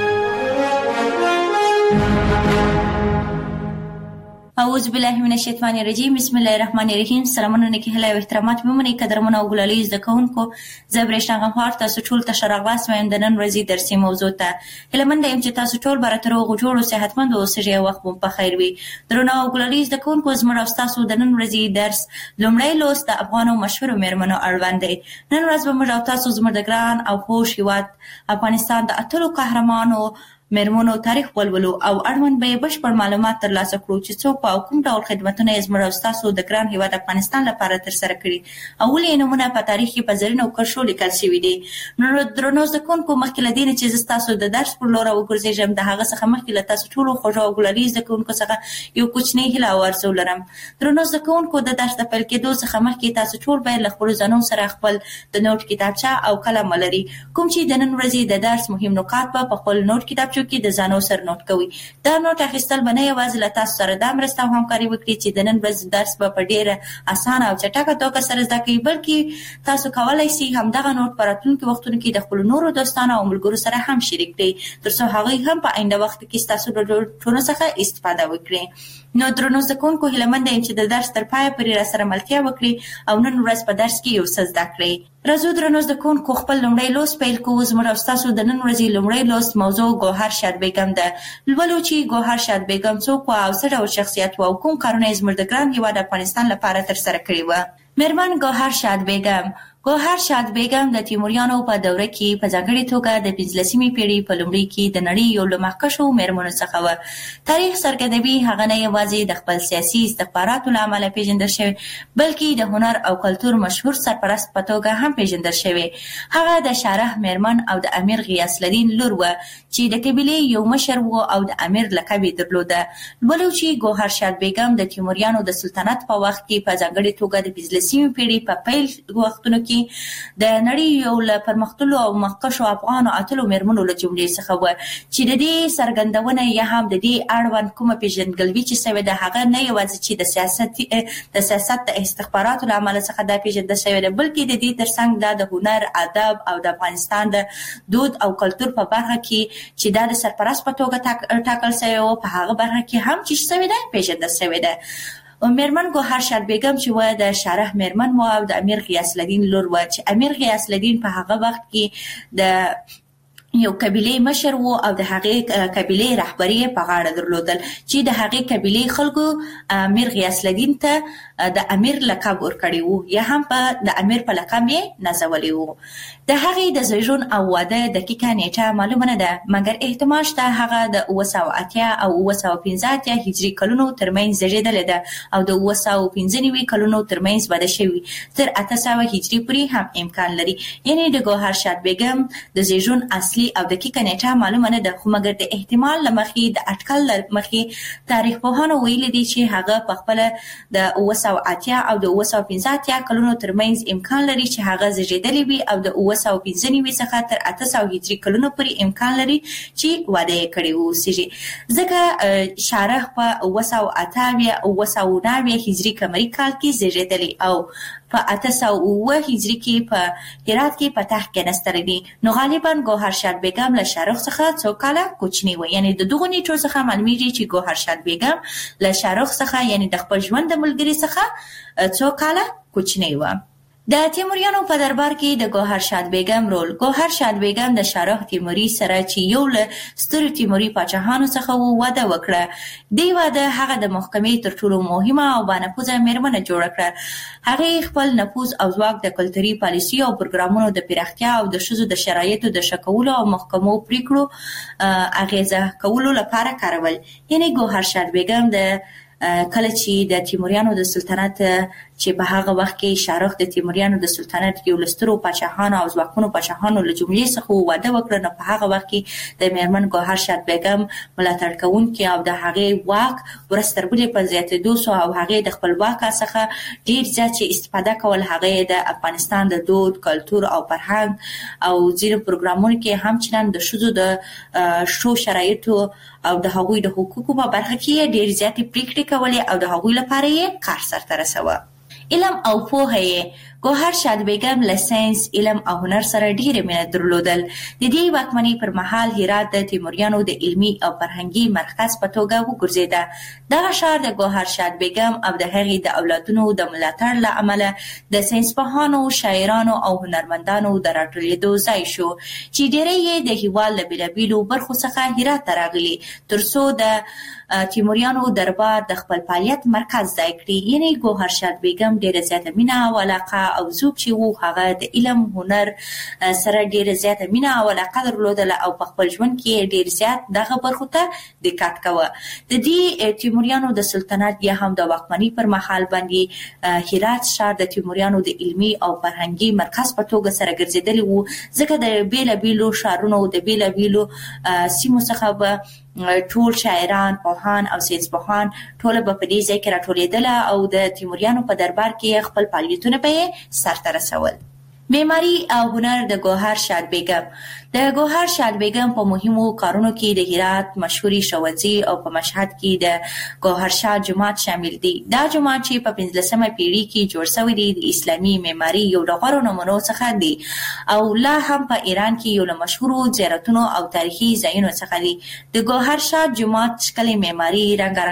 اعوذ بالله من الشیطان الرجیم. بسم الله الرحمن الرحیم. سلامونه نیکی هلا او احترامات ممنې قدرمن او ګلالي زده کوونکو. زبرشتان غفار تاسو ټول ته شراغاس وایم د نن ورځې درسي موضوع ته. هلمند یم چې تاسو ټول براتر او جوړو صحتمند او سړي وخت په خیر وي. درنو او ګلالي زده کوونکو زموږ او تاسو د نن ورځې درس لومړی لوست د افغان او مشهور مېرمنو اړوند دی. نن ورځ به موږ او تاسو زموږ د ګران او خوش هیواد افغانستان د اتلو قهرمانو مېرمنو تاریخ ولولو او اړوند به بشپړ معلومات ترلاسه کړو چې څوک په کوم ډول خدمتونه یې زموږ او تاسو د ګران هیواد افغانستان لپاره ترسره کړي او ولې نمونه په تاریخ کې په زرینو کرښو لیکل شوي دي. نو درنو زده کوونکو مخکې له دې چې زه تاسو د درس پر لور وګرځېږم د هغه څخه مخکې له تاسو ټولو خوږو او ګلالي زده کوونکو څخه یو کوچنی هیله او ارزو لرم. درنو زده کوونکو د درس د پیل کېدو څخه مخکې تاسو ټول باید له خپلو ځانونو سره خپل د نوټ کتابچه او قلم ولري. کوم چې د نن ورځې د درس مهم نکات په خپل نوټ کتابچو کې د ځانو سره نوٹ کوي. دا نوٹ اخیستل بنه یوازې له تاسو سره د مرسته او همکاري وکړي چې د نن ورځې درس په ډیره اسانه او چټکه توګه سره زده کړئ، بلکې تاسو کولای شئ همدغه نوٹ په راتلونکي وختونو کې د خپل نورو دوستانو او ملګرو سره هم شریک کړئ ترڅو هغوی هم په آینده وخت کې تاسو د ټولو څخه استفاده وکړي. نو درنو زده کوونکو هیله مند یم چې د درس تر پایه پورې راسره ملتیا وکړي او نن ورځ په درس کې یو څه زده کړئ. راځو درنو زده کوونکو خپل لومړی لوست پیل کوو. زموږ او ستاسو د نن ورځې لومړی لوست موضوع ګوهر شاد بیګم ده. لولو چې ګوهر شاد بیګم څوک وه او څه ډول شخصیت وه او کوم کارونه یې زموږ د ګران هیواد افغانستان لپاره ترسره کړي وه. میرمن ګوهر شاد بیګم ګوهر شاد بیګم د تیموریانو په دوره کې په ځانګړې توګه د 15مې پیړۍ په لومړي کې د نړۍ یو له مخکښو میرمنو څخه وه. تاریخ څرګندوي هغه نه یوازې د خپل سیاسي استخباراتو له امله پیژندل شوې بلکې د هنر او کلتور مشهور سرپرست په توګه هم پیژندل شوې. هغه د شارح میرمن او د امیر غیاث الدین لور وه چې د قبیلې یو مشر و او د امیر لقب یې درلوده. لولو چې ګوهر شاد بیګم د تیموریانو د سلطنت په وخت کې په ځانګړې توګه د 15مې پیړۍ په پیل وختونو کې د نړۍ یو له پرمختللو او مخکښو افغانو اتلو میرمنو له جملې څخه وه چې د دې څرګندونه یا هم د دې اړوند کومه پیژندګلوي چې سوې ده هغه نه یوازې چې د سیاست د استخباراتو له امله څخه دا پیژندل شوې ده بلکې د دې ترڅنګ دا د هنر، ادب او د افغانستان د دود او کلتور په برخه کې چې دا د سرپرست په توګه ټاکل شوی و په هغه برخه کې هم چې شوې ده پیژندل شوې ده. میرمن ګوهر شاد بیګم چې و د شارح میرمن و او د امیر غیاث الدین لور و چې امیر غیاث الدین په هغه وخت کې د یو قبیلې مشر و او د هغې قبیلې رهبري په غاړه درلودل چې د هغې قبیلې خلکو امیر غیاث الدین ته د امیر لقب ورکړی و یا هم په د امیر په لقب یې نازولی و. د هغې د زیږون او واده دقیقه نیټه معلومه نه ده مګر احتمال شته هغه د 980 او 915 هجري کلونو ترمنځ زیږېدلې ده او د 995 کلونو ترمنځ واده شوي تر 800 هجري پورې هم امکان لري. یعنی د ګوهر شاد بیګم د زیږون اصلي او دقیقه نیټه معلومه نه ده خو مګر د احتمال له مخې د اټکل له مخې تاریخ پوهانو ویلي دي چې هغه په خپله د 980 او د 915 کلونو ترمنځ امکان لري چې هغه زیږېدلې وي او د 995 څخه تر 800 هجري کلونو پورې امکان لري چې واده یې کړی اوسېږي ځکه شارح په 988 او 990 هجري قمري کال کې زیږېدلی او په 809 هجري کې په هرات کې په تخت کېناستلی دي. نو غالبا ګوهر شاد بیګم له شارح څخه څو کاله کوچنی و. یعنی د دغو نیټو څخه معلومیږي چې ګوهر شاد بیګم له شارح څخه یعنی د خپل ژوند د ملګري څخه څو کاله کوچنی و. د تیموریانو په دربار کې د ګوهر شاد بیگم رول. ګوهر شاد بیگم د شاهرخ تیموري سره چې یو له سترو تیموري پاچاهانو څخه واده وکړه. دی واده هغه د محکمې تر ټولو مهمه او بانفوذه میرمنه جوړه کړه. هغه خپل نفوذ او ځواک د کلتوري پالیسي او پروګرامونو د پراختیا او د ښځو د شرایطو د ښه کولو او محکمو پریکړو اغیزه کولو لپاره کارول. یعنی ګوهر شاد بیگم د کله چې د تیموریانو د سلطنت چې په هغه وخت کې شاهرخ د تیموریانو د سلطنت یو لسترو پاچاهانو او ځواکمنو پاچاهانو له جملې څخه واده وکړ، نو په هغه وخت کې د میرمن ګوهر شاد بیگم ملاتړ کوونکي او د هغې واک ورستر بلې په زیاتېدو سو او هغې د خپل واک څخه ډیر زیات چې استفاده کول. هغې د افغانستان د دود، کلتور او فرهنګ او ځینو پروګرامونو کې همچنان د ښځو د شو شرایطو او د هغوی د حقوقو په برخه کې ډیر زیاتې پریکړې کولې او د هغوی لپاره یې کار سرته رسوه. علم او پوهه یې ګوهر شاد بیگم له ساینس، علم او هنر سره ډیره مینه درلودل. د دې واکمنۍ پر مهال هرات د تیموریانو د علمي او فرهنګي مرکز په توګه وګرځیده. دغه ښار د ګوهر شاد بیگم او د هغې د اولادونو د ملاتړ له امله د ساینسپوهانو، شاعرانو او هنرمندانو د راټولېدو ځای شو چې ډیری یې د هیواد له بیلابیلو برخو څخه هرات ته راغلي ترڅو د تیموریانو دربار د خپل فعالیت مرکز ځای کړي. یعنی ګوهر شاد بیگم ډیره زیاته مینه او علاقه او ذوق چې وو هغه د علم هنر سره ډیره زیاته مینه او علاقه درلودله او په خپل ژوند کې ډیر زیات دغه برخو ته دقت کوه. د دې تیموریانو د سلطنت یا هم د واکمنۍ پر مهال باندې هرات ښار د تیموریانو د علمي او فرهنګي مرکز په توګه سره ګرځېدلی وو، ځکه د بیلابیلو ښارونو د بیلابیلو سیمو څخه به ټول شاعران، پوهان او ساینسپوهان ټول به په دې ځای کې راټولېدله او د تیموریانو په دربار کې خپل فعالیتونه به یې سرته رسول. معماري او هنر د ګوهر شاد بیگم. د ګوهر شاد بیگم په مهمو کارونو کې د هرات مشهوري ښوونځي او په مشهد کې د ګوهر شاد جومات شامل دي. دا جومات چې په 15مه پیړۍ کې جوړ شوی دی د اسلامي معماري یو له غوره نمونو څخه دی او لا هم په ایران کې یو له مشهورو زیارتونو او تاریخي ځایونو څخه دی. د ګوهر شاد جومات ښکلې معماري،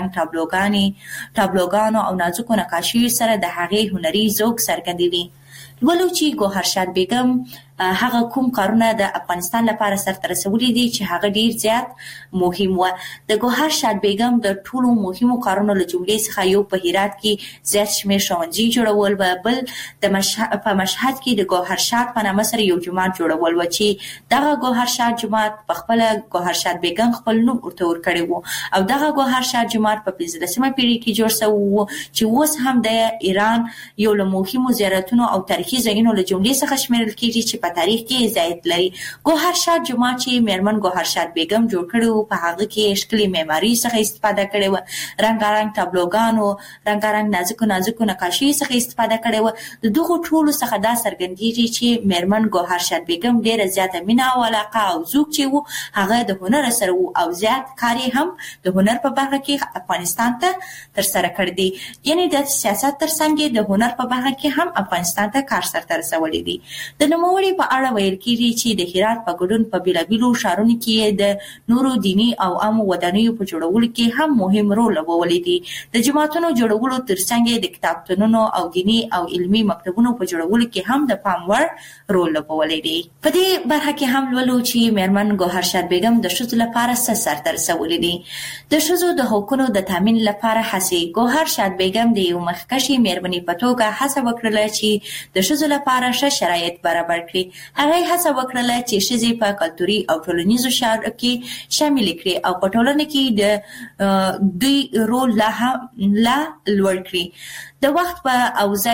رنګارنګ ټابلوګانو او نازکو نقاشیو سره د هغې هنري ذوق څرګندوي. ولو چې ګوهر شاد بیگم هغه کوم کارونه د افغانستان لپاره سرته رسولي دي چې هغه ډیر زیات مهم و. د ګوهر شاد بیگم د ټولو مهمو کارونو له جملې څخه یو په هرات کې زیات شمېر ښوونځي جوړول و، بل په مشهد کې د ګوهر شاد په نامه سره یو جومات جوړول و چې دغه ګوهر شاد جومات په خپله ګوهر شاد بیگم خپل نوم ورته ورکړی و او دغه ګوهر شاد جومات په 15مه پیړۍ کې جوړ شوی و چې اوس هم د ایران یو له مهمو زیارتونو او تاریخي ځایونو له جملې څخه شمیرل کېږي چې په تاریخ کې ځای لري. ګوهر شاد جومات چې میرمن ګوهر شاد بیگم جوړ کړی و په هغه کې ښکلې معماري څخه استفاده کړې وه، رنګارنګ ټابلوګانو، رنګارنګ نازکو نقاشي څخه استفاده کړې وه. د دغو ټولو څخه دا څرګندېږي چې میرمن ګوهر شاد بیگم ډیره زیاته مینه او علاقه او ذوق چې و هغه د هنر سره و او زیات کار یې هم د هنر په برخه کې افغانستان ته ترسره کړی دی. یعنی د سیاست ترڅنګ د هنر په برخه کې هم افغانستان ته کار سرته رسولی دی. د نوموړي په اړه ویل کېږي چې د هرات په ګډون په بیلابیلو ښارونو کې د نورو دیني او عامو ودانیو په جوړولو کې هم مهم رول لوبولی دی. د جوماتونو جوړولو ترڅنګ د کتابتونونو او دیني او علمي مکتبونو په جوړولو کې هم د پام وړ رول لوبولی دی. په دې برخه کې هم لولو چې میرمن ګوهر شاد بیگم د ښځو لپاره څه سرته رسولی دی. د ښځو د حقونو د تامین لپاره هڅې. ګوهر شاد بیگم د یو مخکښې میرمنې په توګه هڅه وکړله چې د ښځو لپاره ښه شرایط برابر کړي. هغه هڅه وکړله چې ښځې په کلتوري او ټولنیزو چارو کې شامل کړي او په ټولنه کې د دوی رول لا لوړ کړي. د وخت په او ځای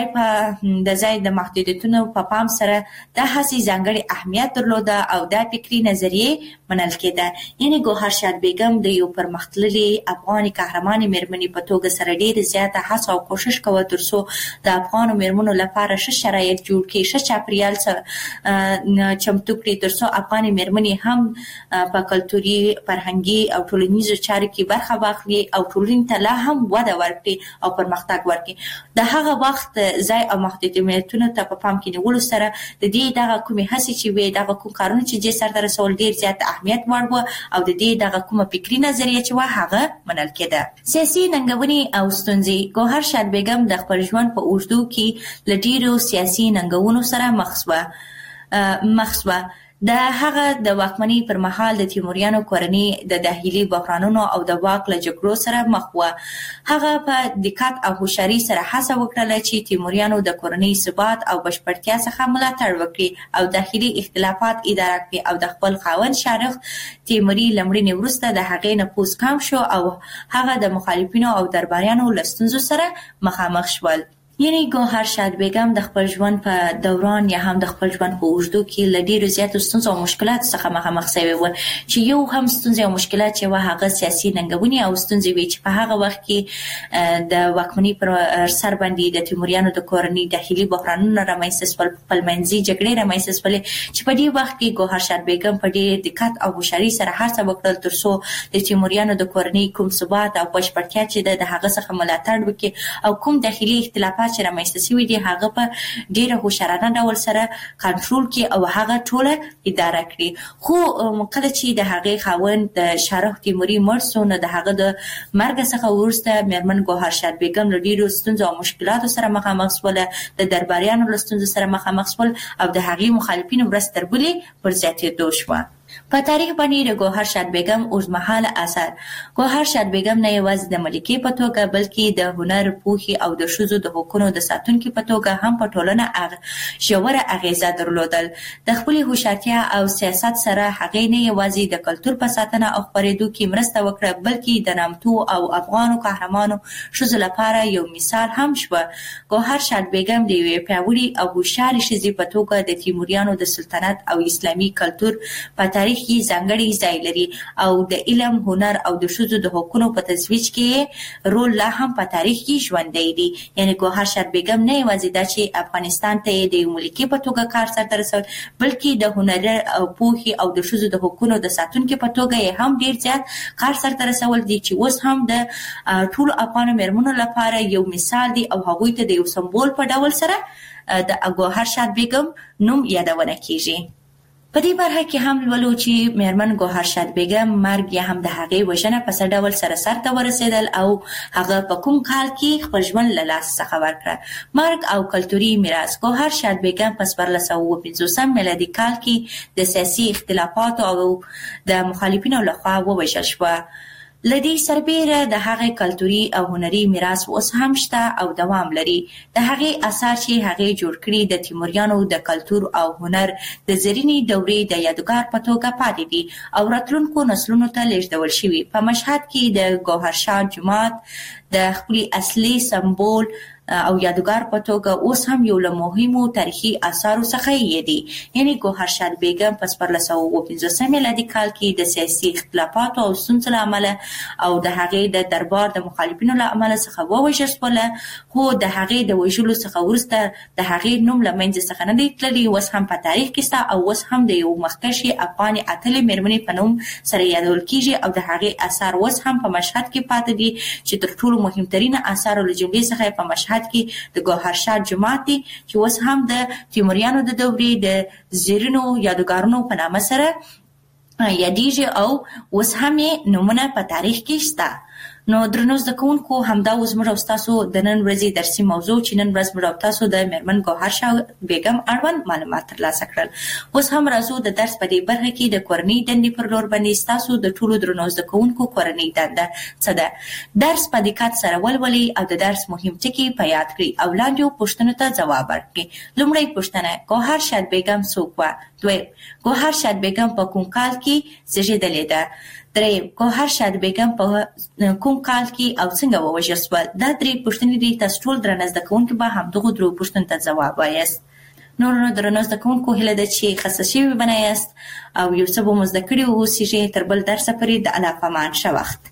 د محدودیتونو په پام سره د هڅې ځانګړي اهمیت درلوده او دا فکري نظریې منل کېده. یعنی ګوهر شاد بیگم د یو پرمختللي افغاني قهرمانې میرمنې په توګه سره ډېره زیاته هڅه او کوشش کوه ترڅو د افغانو میرمنو لپاره ښه شرایط جوړ کړي، ښه چاپریال چمتو کړي ترڅو افغاني میرمنې هم په کلتوري، فرهنګي او ټولنیزو چارو کې برخه واخلي او ټولنې ته لا هم وده ورکړي او پرمختګ ورکړي. د هغه وخت ځای او محدودیتونو ته په پام کې نیول سره د دې دغه کومې هڅې چې وي دغه کوم کارونه چې سره رسول ډیر زیات اهمیت وړ و او د دې دغه کومه فکری نظریه چې و هغه منل کېده. سیاسي ننګونې او ستونزې ګوهر شاد بیگم د خپل ژوند په اوږدو کې له ډیرو سیاسي ننګونو سره مخ شوه. د هغه د واکمنۍ پر مهال د تیموریانو کورنۍ د داخلي بحرانونو او د واک له جګړو سره مخ و. هغه په دقت او هوښیارۍ سره هڅه وکړه چې تیموریانو د کورنۍ ثبات او بشپړتیا څخه ملاتړ وکړي او داخلي اختلافات اداره کړي او د خپل خاوند شارخ تیموري لمړنې وروسته د هغې نفوذ کم شو او هغه د مخالفینو او درباریانو له ستونزو سره مخامخ شول. یعنی ګوهر شاد بیگم د خپل ژوند په دوران یا هم د خپل ژوند په اوږدو کې له ډیرو زیاتو ستونزو او مشکلاتو څخه مخامخ شوې وه چې یو هم ستونزې او مشکلات چې وه هغه سیاسي ننګونې او ستونزې وې چې په هغه وخت کې د واکمنۍ پر سر باندې د تیموریانو د کورنۍ داخلي بحرانونه رامنځته شول، خپلمنځي جګړې رامنځته شولې چې په دې وخت کې ګوهر شاد بیگم په ډېر دقت او هوښیارۍ سره هڅه وکړل تر څو د تیموریانو د کورنۍ کوم ثبات او بشپړتیا چې د هغه څخه ملاتړ وکړي او کوم داخلي اختلافات چې رامنځته شوي دي هغه په ډېره هوښیارانه ډول سره کنټرول کړي او هغه ټوله اداره کړي. خو کله چې د هغې خاوند د شارخ تیموري مړ شو نو د هغه د مرګ څخه وروسته میرمن ګوهر شاد بیگم له ډېرو ستونزو او مشکلاتو سره مخامخ شوله، د درباریانو له ستونزو سره مخامخ شول او د هغې مخالفینو ورځ تر بلې پر زیاتېدو شوه. په تاریخ باندې د ګوهر شاد بیگم اوږدمهاله اثر. ګوهر شاد بیگم نه یوازې د ملکې په توګه بلکې د هنر، پوهې او د ښځو د حقونو د ساتونکي په توګه هم په ټولنه ژوره اغیزه درلودل. د خپلې هوښیارتیا او سیاست سره هغې نه یوازې د کلتور په ساتنه او خپرېدو کې مرسته وکړه بلکې د نامتو او افغانو قهرمانو ښځو لپاره یو مثال هم شوه. ګوهر شاد بیگم د یوې پیاوړې او هوښیارې ښځې په توګه د تیموریانو د سلطنت او اسلامي کلتور په تاریخ کې ځانګړی ځای لري او د علم، هنر او د ښځو د حقونو په ترویج کې رول لا هم په تاریخ کې ژوندی دی. یعنی ګوهر شاد بیگم نه یوازې دا چې افغانستان ته د یو ملکې په توګه کار سرته رسول بلکې د هنر او پوهې او د ښځو د حقونو د ساتونکي په توګه یې هم ډیر زیات کار سرته رسول دي چې اوس هم د ټولو افغان مېرمنو لپاره یو مثال دی او هغوی ته د یو سمبول په ډول سره د ګوهر شاد بیگم نوم یادونه کیږي. په دې برخه کې هم لولو چې میرمن ګوهر شاد بیگم مرګ یا هم د هغې وژنه په څه ډول سره سرته ورسېدل او هغه په کوم کال کې خپل ژوند له لاسه څخه ورکړه. مرګ او کلتوري میراث. ګوهر شاد بیگم په 1450 میلادي کال کې د سیاسي اختلافاتو او د مخالفینو لخوا ووژل شوه. لدی سربیره د هغې کلتوري او هنري میراث اوس هم شته او دوام لري. د هغې اثار چې هغې جوړ کړي د تیموریانو د کلتور او هنر د زرینې دورې د یادګار په توګه پاتې دي او راتلونکو نسلونو ته لیږدول شوي. په مشهد کې د ګوهر شاد جومات د خپلې اصلي سمبول او یادګار په توګه اوس هم یو له مهمو تاریخي آثارو څخه یې دي. یعنی ګوهر شاد بیگم په 1450 میلادي کال کې د سیاسي اختلافاتو او ستونزو له امله او د هغې د دربار د مخالفینو له امله څخه ووژل شوله، خو د هغې د وژلو څخه وروسته د هغې نوم له منځه څخه نه دی تللی. اوس هم په تاریخ کې شته او اوس هم د یو مخکښې افغانې اتلې مېرمنې په نوم سره یادول کیږي او د هغې آثار اوس هم په مشهد کې پاتې دي چې تر ټولو مهمترینه آثارو له جملې څخه په مشهد کې د ګوهر شاد جومات دی چې اوس هم د تیموریانو د دورې د زیرینو یادګارونو په نامه سره یادېږي او اوس هم یې نومونه په تاریخ کې شته. نو درنو زده کوونکو همدا اوس موږ او تاسو د نن ورځې درسي موضوع چې نن ورځ موږ او تاسو د میرمن ګوهر شاد بیگم اړوند معلومات ترلاسه کړل. اوس هم راځو د درس په دې برخه کې د کورنۍ دندې پر لور باندې تاسو د ټولو درنو زده کوونکو کورنۍ دنده څه ده. درس په دقت سره ولولئ او د درس مهم ټکي په یاد کړئ او لاندې پوښتنو ته ځواب ورکړئ. لومړی پوښتنه: ګوهر شاد بیگم څوک وه؟ دویم: ګوهر شاد بیگم په کوم کال کې زیږېدلې ده؟ دریم: ګوهر شاد بیگم په کوم کال کې او څنګه ووژل شوه؟ دا درې پوښتنې دي. تاسو ټول درنه زده کوونکي به همدغو درو پوښتنو ته ځواب وایاست. نو درنو زده کوونکو هیله ده چې خسته شوي به نه یاست او یو څه به مو زده کړي واوسیږئ. تر بل درسه پورې د الله په امان. ښه وخت.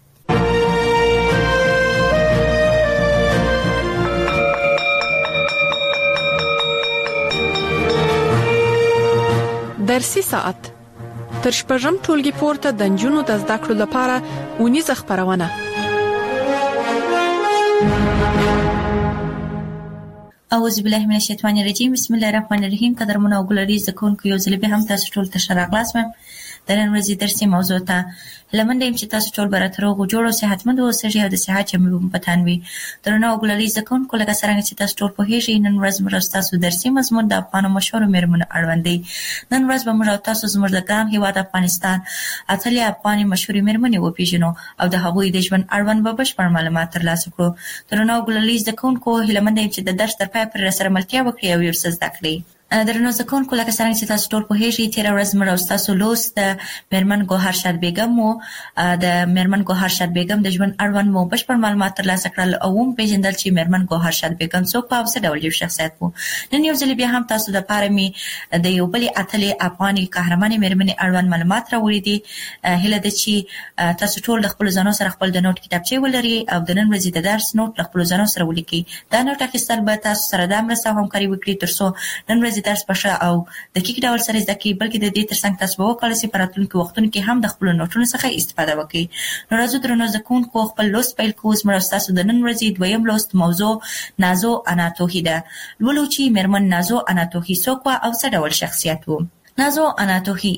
درسي ساعت تر شپږم ټولګي پورته د نجونو د زده کړو لپاره ونیزه خبرونه. اعوذ بالله من الشیطان الرجیم بسم الله الرحمن الرحیم. قدرمن او ګلري زکونکو یو ځل به هم تاسو ټول ته ښه راغلاست. د نن ورځې درسي موضوع ته لمنډه يم چې تاسو ټول برات روغ او جوړ او صحتمند اوسئ او د صحت چې په تنوي درنه او ګلري زکونکو لکه څنګه چې تاسو ټول په هیڅ نن ورځ موږ تاسو درسي مضمون د افغان مشهور مېرمنو اړوند دی. نن ورځ به موږ تاسو زموږ د ګران هیواد افغانستان اتلې افغاني مشهور مېرمنې وپیژنو او د هغوی د ژوند اړوند به بشپړ معلومات ترلاسه کړو. درنه او ګلري زکونکو لمنډه يم چې د درس تر پای پورې سره ملتیا وکړئ او یو څه زده کړئ. درنو زکونکو لکه څنګه چې تاسو ټول په هیڅ تیر ورځ موږ تاسو لوست د مېرمن ګوهر شاد بیگم او د مېرمن ګوهر شاد بیگم د ژوند اړوند مو بشپړ معلومات ترلاسه کړل او هم پیژندل چې مېرمن ګوهر شاد بیگم څوک او څه ډول یو شخصیت وو. نن یو ځل بیا هم تاسو د پاره می د یو بل اتلې افغاني قهرماني مېرمنې اړوند معلومات راوړي دي. هله د چې تاسو ټول د خپل ځانو سره خپل د نوٹ کتابچې ولري او د نن ورځې د درس نوٹ خپل ځانو سره ولیکي. دا نوٹ اخیستل به تاسو سره د امر سره همکاري وکړي ترڅو نن ورځې درس په او دقیق ډول سره زده کړئ بلکې د دې ترڅنګ تاسو به وکړئ چې په راتلونکي وختونو کې هم د خپل نوټونو څخه استفاده وکړئ. نو راځو درنو زکونکو خپل لوست پیل کوو. زموږ تاسو د نن ورځې دویم لوست موضوع نازو انا توهی ده. لولو چې مېرمن نازو انا توهی څوک او څه ډول شخصیت وو. نازو انا توهی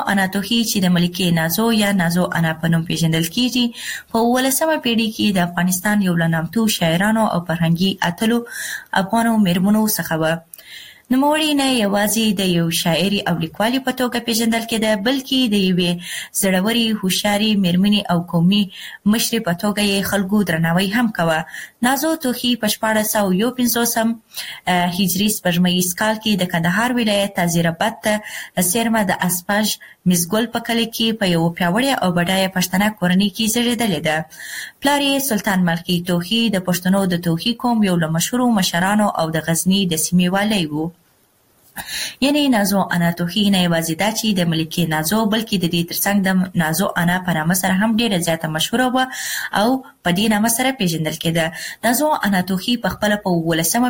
چې د ملکه نازو یا نازو انا په نوم پیژندل کیږي په 19مه پیړۍ کې د افغانستان یو لنامتو شاعرانو او فرهنګي اتلو افغانو مېرمنو څخه و. نوموړی نه یوازې د یو شاعري او لیکوالي په توګه پیژندل کېده بلکې د یوې زړوري هوښیارې مېرمنې او قومي مشرې په توګه یې خلکو درناوی هم کوه. نازو توهی په 1451 هجري سپوږمیز کال کې د کندهار ولایت تازیراباد ته څیرمه د اسپاج مزګل په کلي کې په یو پیاوړې او بډایه پښتنه کورنۍ کې زیږېدلې ده. پلار یې سلطان ملکی توهی د پښتنو د توهی قوم یو له مشهورو مشرانو او د غزنی د سیمې والی وو. یعنی نازو انا توهی نه یوازې دا چې د ملکه نازو بلکې د دې ترڅنګ د نازو انا په نامه سره هم ډیره زیاته مشهوره وه او په دې نامه سره پیژندل کېده. نازو انا توهی په خپل په 19مه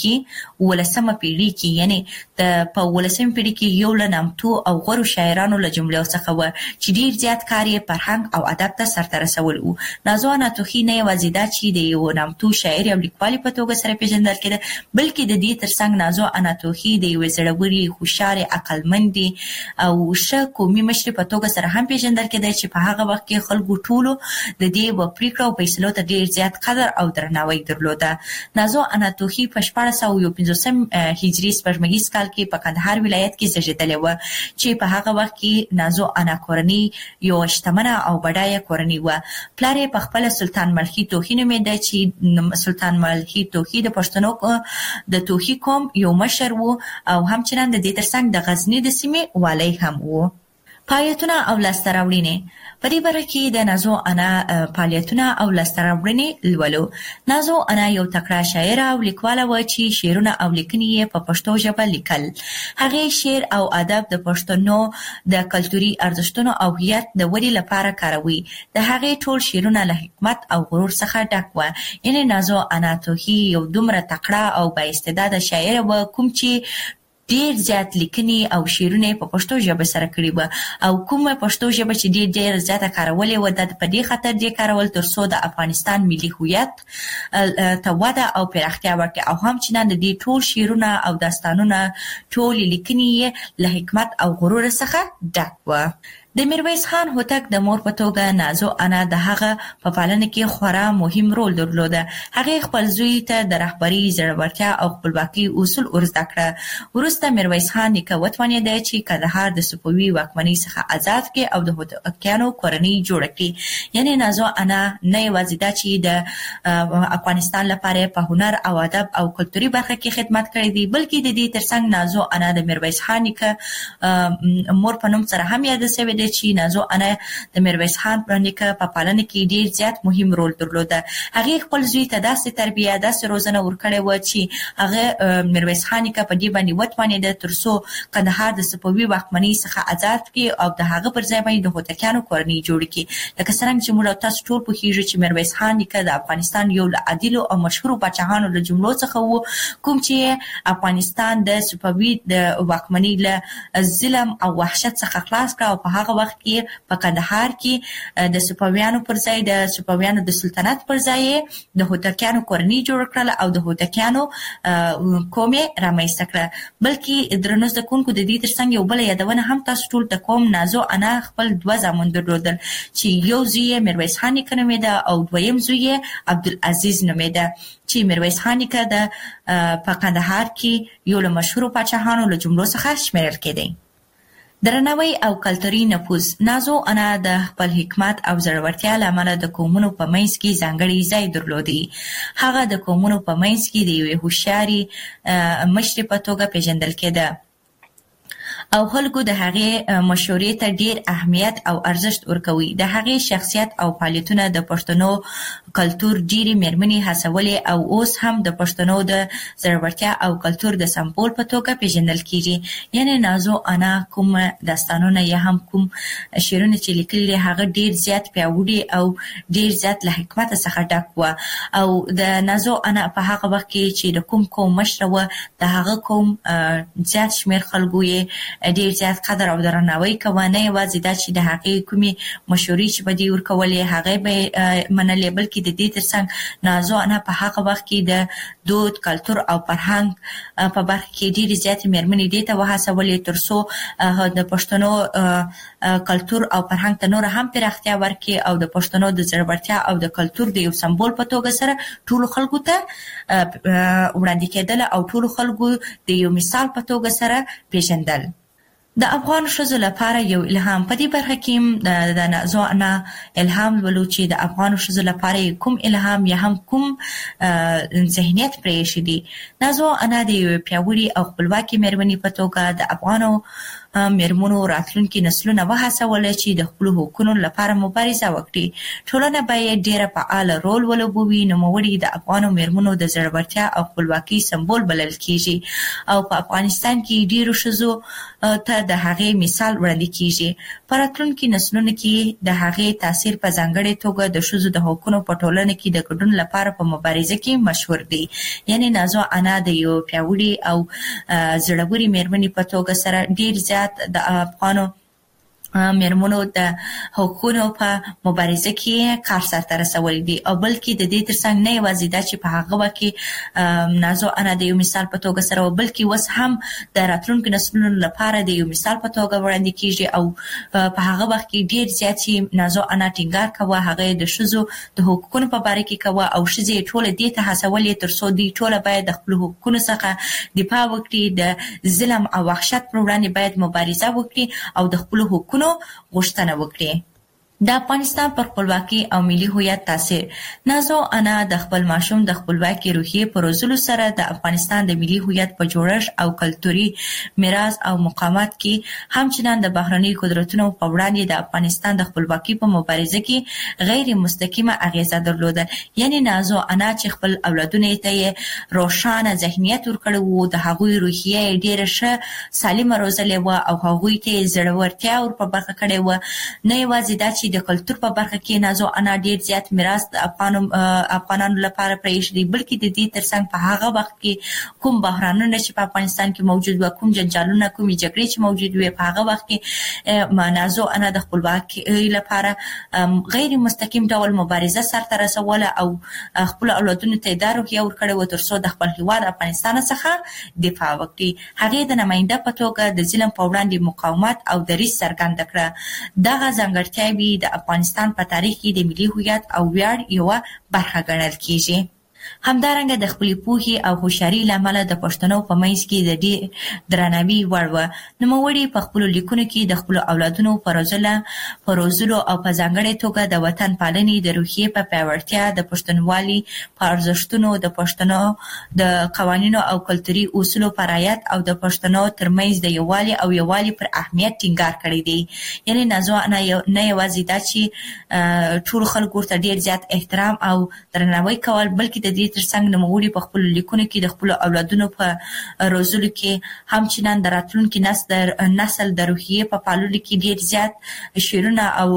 پیړۍ کې یعنی د په 19مه پیړۍ کې یو له نامتو او غوره شاعرانو له جملې څخه و چې ډیر زیات کار یې فرهنګ او ادب ته سرته رسول وو. نازو انا توهی نه یوازې دا چې د یو نامتو شاعر او لیکوال په توګه سره پیژندل کېده بلکې د دې ترڅنګ نازو انا توهی د یو زړوري هوښیارې عقلمندې او ښه قومي مشرې په توګه سره هم پیژندل کېدی چې په هغه وخت کې خلکو ټولو د دې په پریکړو او فیصلو ته ډیر زیات قدر او درناوی درلوده. نازو انا توهی په 1451 هجري سپوږمیز کال کې په کندهار ولایت کې زیږېدلې وه چې په هغه وخت کې نازو انا کورنۍ یو شتمنه او بډایه کورنۍ وه. پلار یې په خپل سلطان ملکی توهی نومېده چې سلطان ملکی توهی د پښتنو د توهی قوم یو مشر وو او همچنان د دې ترڅنګ د غزنی د سیمې والی هم وو. فعالیتونه او لاسته راوړنې په دې باره کې د نازو انا فعالیتونه او لاسته راوړنې لولو. نازو انا یو تکړه شاعره او لیکواله وه چې شعرونه او لیکنې یې په پښتو ژبه لیکل. هغې شعر او ادب د پښتنو د کلتوري ارزښتونو او هویت د ودې لپاره کاروي. د هغې ټول شعرونه له حکمت او غرور څخه ډک وه. یعنې نازو انا توهی یو دومره تکړه او با استعداده شاعره وه کوم چې ډیر زیات لیکنې او شعرونه په پښتو ژبه سره کړي وو او کومه پښتو ژبه چې ډیر زیاته کارولې و د په دې خاطر دې کارول ترڅو د افغانستان ملي هویت ته وده او پراختیا ورکړي او همچنان د دې ټول شعرونه او داستانونه ټول لیکنې له حکمت او غرور څخه ډک وو. د میرویس خان هوتک د مور په توګه نازو انا د هغه په پالنه کې خورا مهم رول درلوده. هغې خپل زوی ته د رهبرۍ زړورتیا او خپلواکۍ اصول ورزده کړه. وروسته میرویس خان نیکه وتوانېده چې کندهار د صفوي واکمنۍ څخه آزاد کړي او د هوتکیانو کورنۍ جوړه کړي. یعنې نازو انا نه یوازې دا چې د افغانستان لپاره په هنر او ادب او کلتوري برخه کې خدمت کړی دی بلکې د دې ترڅنګ نازو انا د میرویس خان نیکه مور په نوم سره هم یاد شوې چې نازو انا د میرویس خان نیکه په پالنه کې ډیر زیات مهم رول درلوده. هغې خپل زوی ته داسې تربیه داسې روزنه ورکړې وه چې هغه میرویس خان نیکه په دې باندې وتوانېده ترڅو کندهار د صفوي واکمنۍ څخه آزاد کړي او د هغه پر ځای باندې د هوتکیانو کورنۍ جوړه کړي. لکه څرنګه چې موږ تاسو ټول پوهیږو چې میرویس خان نیکه د افغانستان یو له عادلو او مشهورو پاچاهانو له جملو څخه وو کوم چې افغانستان د صفوي د واکمنۍ له ظلم او وحشت څخه خلاص کړ او په هغه هغه وخت کې په کندهار کې د صفویانو پر ځای د صفویانو د سلطنت پر ځای د هوتکیانو کورنۍ جوړ کړل او د هوتکیانو قومې رامنځته کړه. بلکې درنو زدهکوونکو د دې ترڅنګ یو بل یادونه هم تاسو ټول ته کوم. نازو انا خپل 2 زامن درلودل چې یو زوی میرویس خان نیکه نومیده او دویم زوی عبدالعزیز نومیده چې میرویس خان نیکه د په کندهار کې یو له مشهورو پاچاهانو له جملو څخه شمیرل کېدی. درناوی او کلتوري نفوذ. نازو انا د خپل حکمت او زړورتیا له امله د قومونو په منځ کې ځانګړی ځای درلودی. هغه د قومونو په منځ کې د یوې هوښیارې مشرې په توګه پیژندل کېده او خلکو د هغې مشورې ته ډیر اهمیت او ارزښت ورکوي. د هغې شخصیت او فعالیتونه د پښتنو کلتور ډیرې مېرمنې هڅولې او اوس هم د پښتنو د زړورتیا او کلتور د سمبول په توګه پیژندل کیږي. یعنی نازو انا کوم داستانونه یا هم کوم شعرونه چې لیکلي هغه ډیر زیات پیاوړي او ډیر زیات له حکمت څخه ډک و او د نازو انا په هغه وخت کې چې د کوم مشره و د هغه کوم زیات شمیر خلکو یې ډیر زیات قدر او درناوی کوي. نه یوازې دا چې د هغې کومې مشورې چې به دې ورکولې هغې به منلې بلکې د دې ترڅنګ نازو انا په هغه وخت کې د دود کلتور او فرهنګ په برخه کې ډیرې زیاتې مېرمنې دې ته وهڅولې تر څو د پښتنو کلتور او فرهنګ ته نور هم پراختیا ورکړي او د پښتنو د زړورتیا او د کلتور د یو سمبول په توګه سره ټولو خلکو ته وړاندې کېدل او ټولو خلکو د یو مثال په توګه سره پیژندل. د افغان ښځو لپاره یو الهام. په دې برخه کې د نازو انا الهام ولو چې د افغان ښځو لپاره کوم الهام یا هم کوم ذهنیت پرېښی دی. نازو انا د یو پیاوړي او خپلواکي مېرمنې په توګه د افغانو مېرمنو راتلونکي نسلونه وهڅول چې د خپلو حقونو لپاره مبارزه وکړي. ټولنه باید ډېره فعال رول ولوبوي. نوموړي د افغانو مېرمنو د زړورتیا او خپلواکۍ سمبول بلل کیږي او په افغانستان کې ډېرو ښځو ته د هغې مثال وړاندې کیږي. په راتلونکي نسلونو کې د هغې تاثیر په ځانګړې توګه د ښځو د حقونو په ټولنه کې د ګډون لپاره په مبارزه کې مشهور دی. یعنی نازو انا د یو پیاوړي او زړورې مېرمنې په توګه سره ډېر زیات د افغانو مېرمنو د حقونو په مبارزه کې کار سرته رسولی دی او بلکې د دې ترڅنګ نه یوازې دا چې په هغه وخت کې نازو انا د یو مثال په توګه سره بلکې اوس هم د راتلونکو نسلونو لپاره د یو مثال په توګه وړاندې کیږي او په هغه وخت کې ډیر زیات چې نازو انا ټینګار کوه هغه د ښځو د حقوقو په اړه کې کوه او ښځې ټول دې ته هڅولې تر څو دوی ټول باید د خپل حقوقو څخه دفاع وکړي، د ظلم او وحشت پر وړاندې باید مبارزه وکړي او د خپل حقوقو غوښتنه وکړي. د افغانستان پر خپلواکي او ملي هویت تاثیر. نازو انا د خپل ماشوم د خپلواکي روحیې په روزلو سره د افغانستان د ملي هویت په جوړښت او کلتوري میراث او مقاومت کې همچنان د بهرني قدرتونو په وړاندې د افغانستان د خپلواکي په مبارزه کې غیر مستقیمه اغیزه درلودل. یعنی نازو انا چې خپل اولادونو ته روښانه ذهنیت ورکړی وو، د هغوی روحیه ډیره ښه سالمه روزلې وه او هغوی ته زړورتیا ور په برخه کړې وه. نه یوازې دا چې د کلتور په برخه کې نازو انا ډیر زیات میراث د افغانانو لپاره پرېښی، بلکې د دې ترڅنګ په هغه وخت کې کوم بحرانونه چې په افغانستان کې موجود و، کوم جنجالونه، کومې جګړې چې موجود وي، په هغه وخت کې نازو انا د خپلواکۍ لپاره غیر مستقیم ډول مبارزه سرته رسوله او خپل اولادونو ته دا روحیه ورکړې وه تر څو د خپل هیواد افغانستان څخه دفاع وکړي. هغې د نماینده په توګه د ظلم په وړاندې مقاومت او دریځ څرګنده کړه. دغه ځانګړتیاوې د افغانستان په تاریخ کې د ملي هویت او ویاړ یوه برخه ګڼل کیږي. همدارنګه د خپلې پوهې او هوښیارۍ له امله د پښتنو په منځ کې د ډېر درناوي وړ وه. نوموړي په خپلو لیکنو کې د خپلو اولادونو په روزلو او په ځانګړې توګه د وطن پالنې د روحیې په پیاوړتیا، د پښتونولۍ په ارزښتونو، د پښتنو د قوانینو او کلتوري اصولو په رعایت او د پښتنو ترمنځ د یووالي پر اهمیت ټینګار کړی دی. یعنی نازو انا نه یوازې دا چې ټول خلکو ورته ډېر زیات احترام او درناوی کول، بلکې د دې ترڅنګ نوموړي په خپل لیکونو کې د خپل اولادونو په روزلو کې هم چې نن دراتلونکي نسل د روحیې په پاللو کې ډیر زیات شعرونه او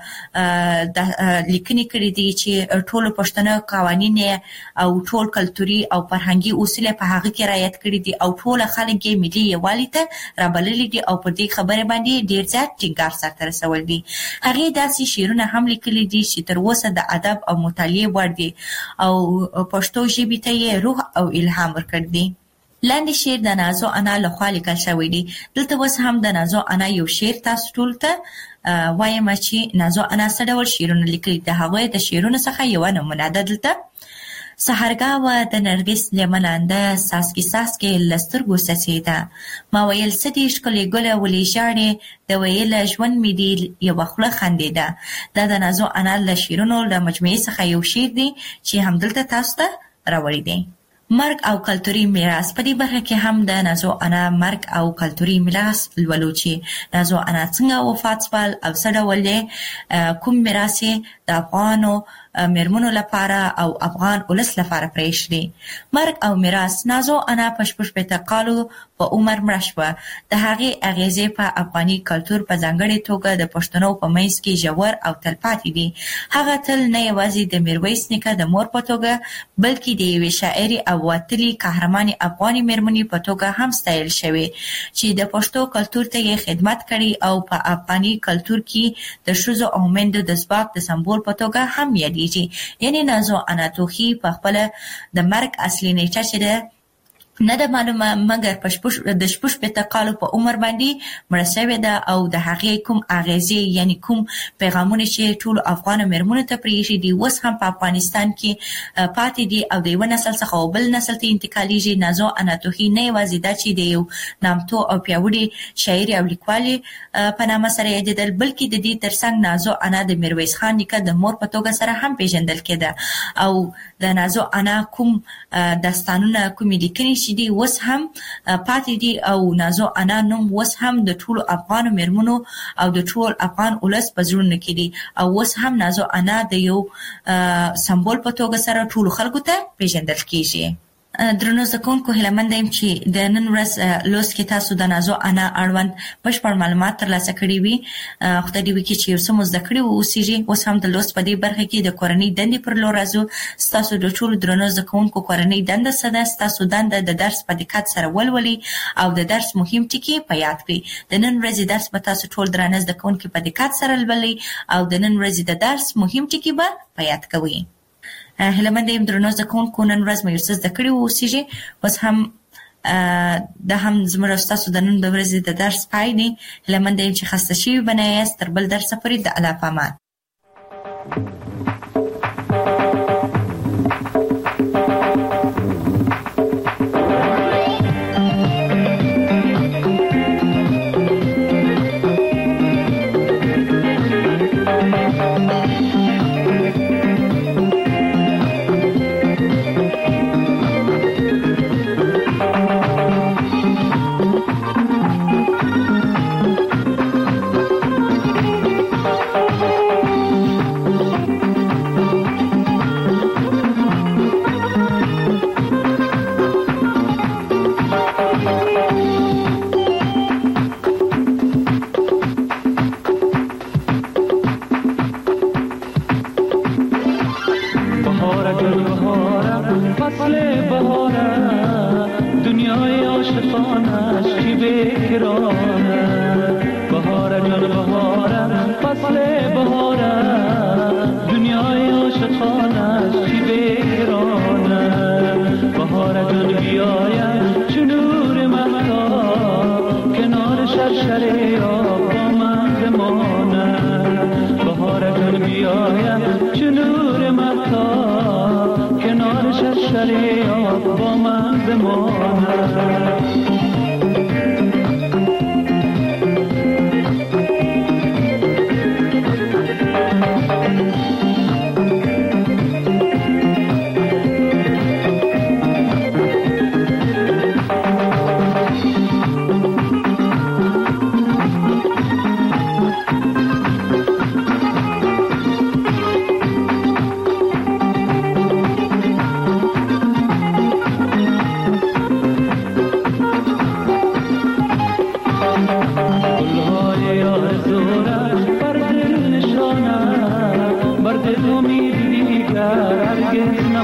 لیکنې کړې دي چې ټول پښتنو قوانین او ټول کلتوري او فرهنګي اصول په هغه کې رعایت کړي دي او ټول خلک یې ملي یووالي ته رابللي دي او په دې خبره باندې ډیر زیات ټینګار سره رسول دي. هغه داسې شعرونه هم لیکلي دي چې تر اوسه د ادب او مطالعې وړ دي او پښتو ژبې ته یې روح او الهام ورکړ دي. لاندې شعر د نازو انا لخوا لیکل شوی دی. دلته اوس هم د نازو انا یو شعر تاسو ټول ته وایم چې نازو انا څه ډول شعرونه لیکلي دي. هغه د شعرونو څخه یو نمونه ده. دلته سحرګاوه د نرګس لمنانده ساسکي لسترګو سسیده ما ویل سدي ښکلې ګله ولې ژاړې د ویل ژوند مې دی یو خوله خندېده. دا د نازو انا له شعرونو له مجموعې څخه یو شعر دی چې همدلته تاسو ته راوړی دی. مرګ او کلتوري میراث. په دې برخه کې هم د نازو انا مرګ او کلتوري میراث لولو چې نازو انا څنګه وفات شول او څه ډول کوم میراث د افغانو میرمنو لپاره او افغان ولس لپاره پرېښی. مرګ او میراث. نازو انا په 16 کالو په عمر مړه شوه. د هغې اغیزې په افغاني کلتور په ځانګړې توګه د پښتنو په منځ کې ژور او تلپاتې دي. هغه تل نه یوازې د میرویس نیکه د مور په توګه بلکې د یوې شاعرې او وتلې قهرمانې افغاني میرمنې په توګه هم ستایل شوې چې د پښتو کلتور ته یې خدمت کړی او په افغاني کلتور کې د ښځو او میندو د ځواک د سمبول په توګه هم یادېږي. یعنی نازو انا توخی په خپل د مرګ اصلي نیټه چې ده نه ده معلومه مګر د 16 کالو په عمر باندې مړه شوې ده او د هغې کوم اغیزې یعنی کوم پیغامونه چې ټول افغان میرمنو ته پرېښي دي اوس هم په افغانستان کې پاتې دي او د یو نسل څخه بل نسل ته انتقالیږي. نازو انا توخی نه یوازې دا چې د یو نامتو او پیاوړي شاعر او لیکوال په نامه سره یادېدل بلکې د دې ترڅنګ نازو انا د میرویس خان نیکه د مور په توګه سره هم پیژندل کېده او د نازو انا کوم داستانونه کومې لیکنې چې دي اوس هم پاتې دي او نازو انا نوم اوس هم د ټولو افغان میرمنو او د ټول افغان ولس په زړونو کې دي او اوس هم نازو انا د یو سمبول په توګه سره ټولو خلکو ته پیژندل کیږي. درنو زکونکو هیلمند یم چې د نن ورځ لوست کې تاسو د نازو انا اړوند بشپړ معلومات ترلاسه کړي وي. خدای دې وکړي چې یو څه مو زده کړي واوسیږي. اوس هم د لوست په دې برخه کې د کورنۍ دندې پر لور راځو. ستاسو د ټولو درنو زکونکو کورنۍ دنده څه ده؟ ستاسو دنده د درس په دقت سره ولولئ او د درس مهم ټکي په یاد کړئ. د نن ورځې درس به تاسو ټول درانه زده کوونکي په دقت سره لولئ او د نن ورځې د درس مهم ټکي به په یاد کوئ. هیلمند یم درنو زکونکو نن ورځ مې یو څه زده کړي واوسیږي. اوس هم د هم زموږ ستاسو د نن ورځې د درس پای دی. هیلمند یم چې خسته شوي به نه یاست. تر بل درسه پورې د الله په امان.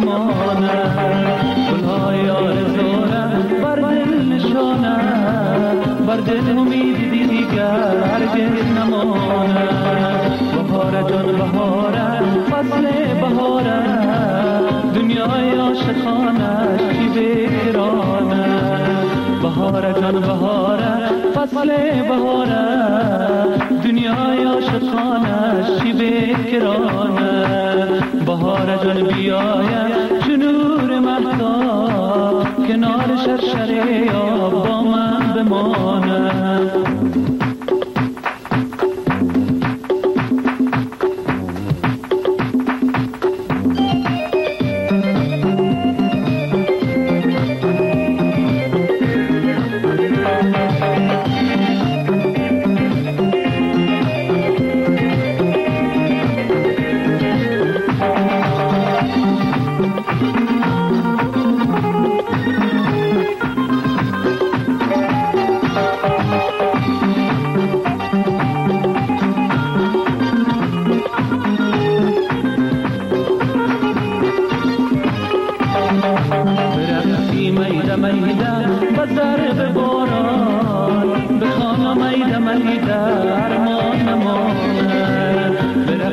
نماند گلهای آرزورم بر دل نشاند بر دل امید دیگر هرگز نماند بهار جان بهاره فصل بهاره دنیای عاشقانه چی بکرانه بهار جان بهاره فصل بهاره دنیای عاشقانه چی بکرانه بهار جان بیاید چو نور مهتاب کنار شرشره آب با من بمانه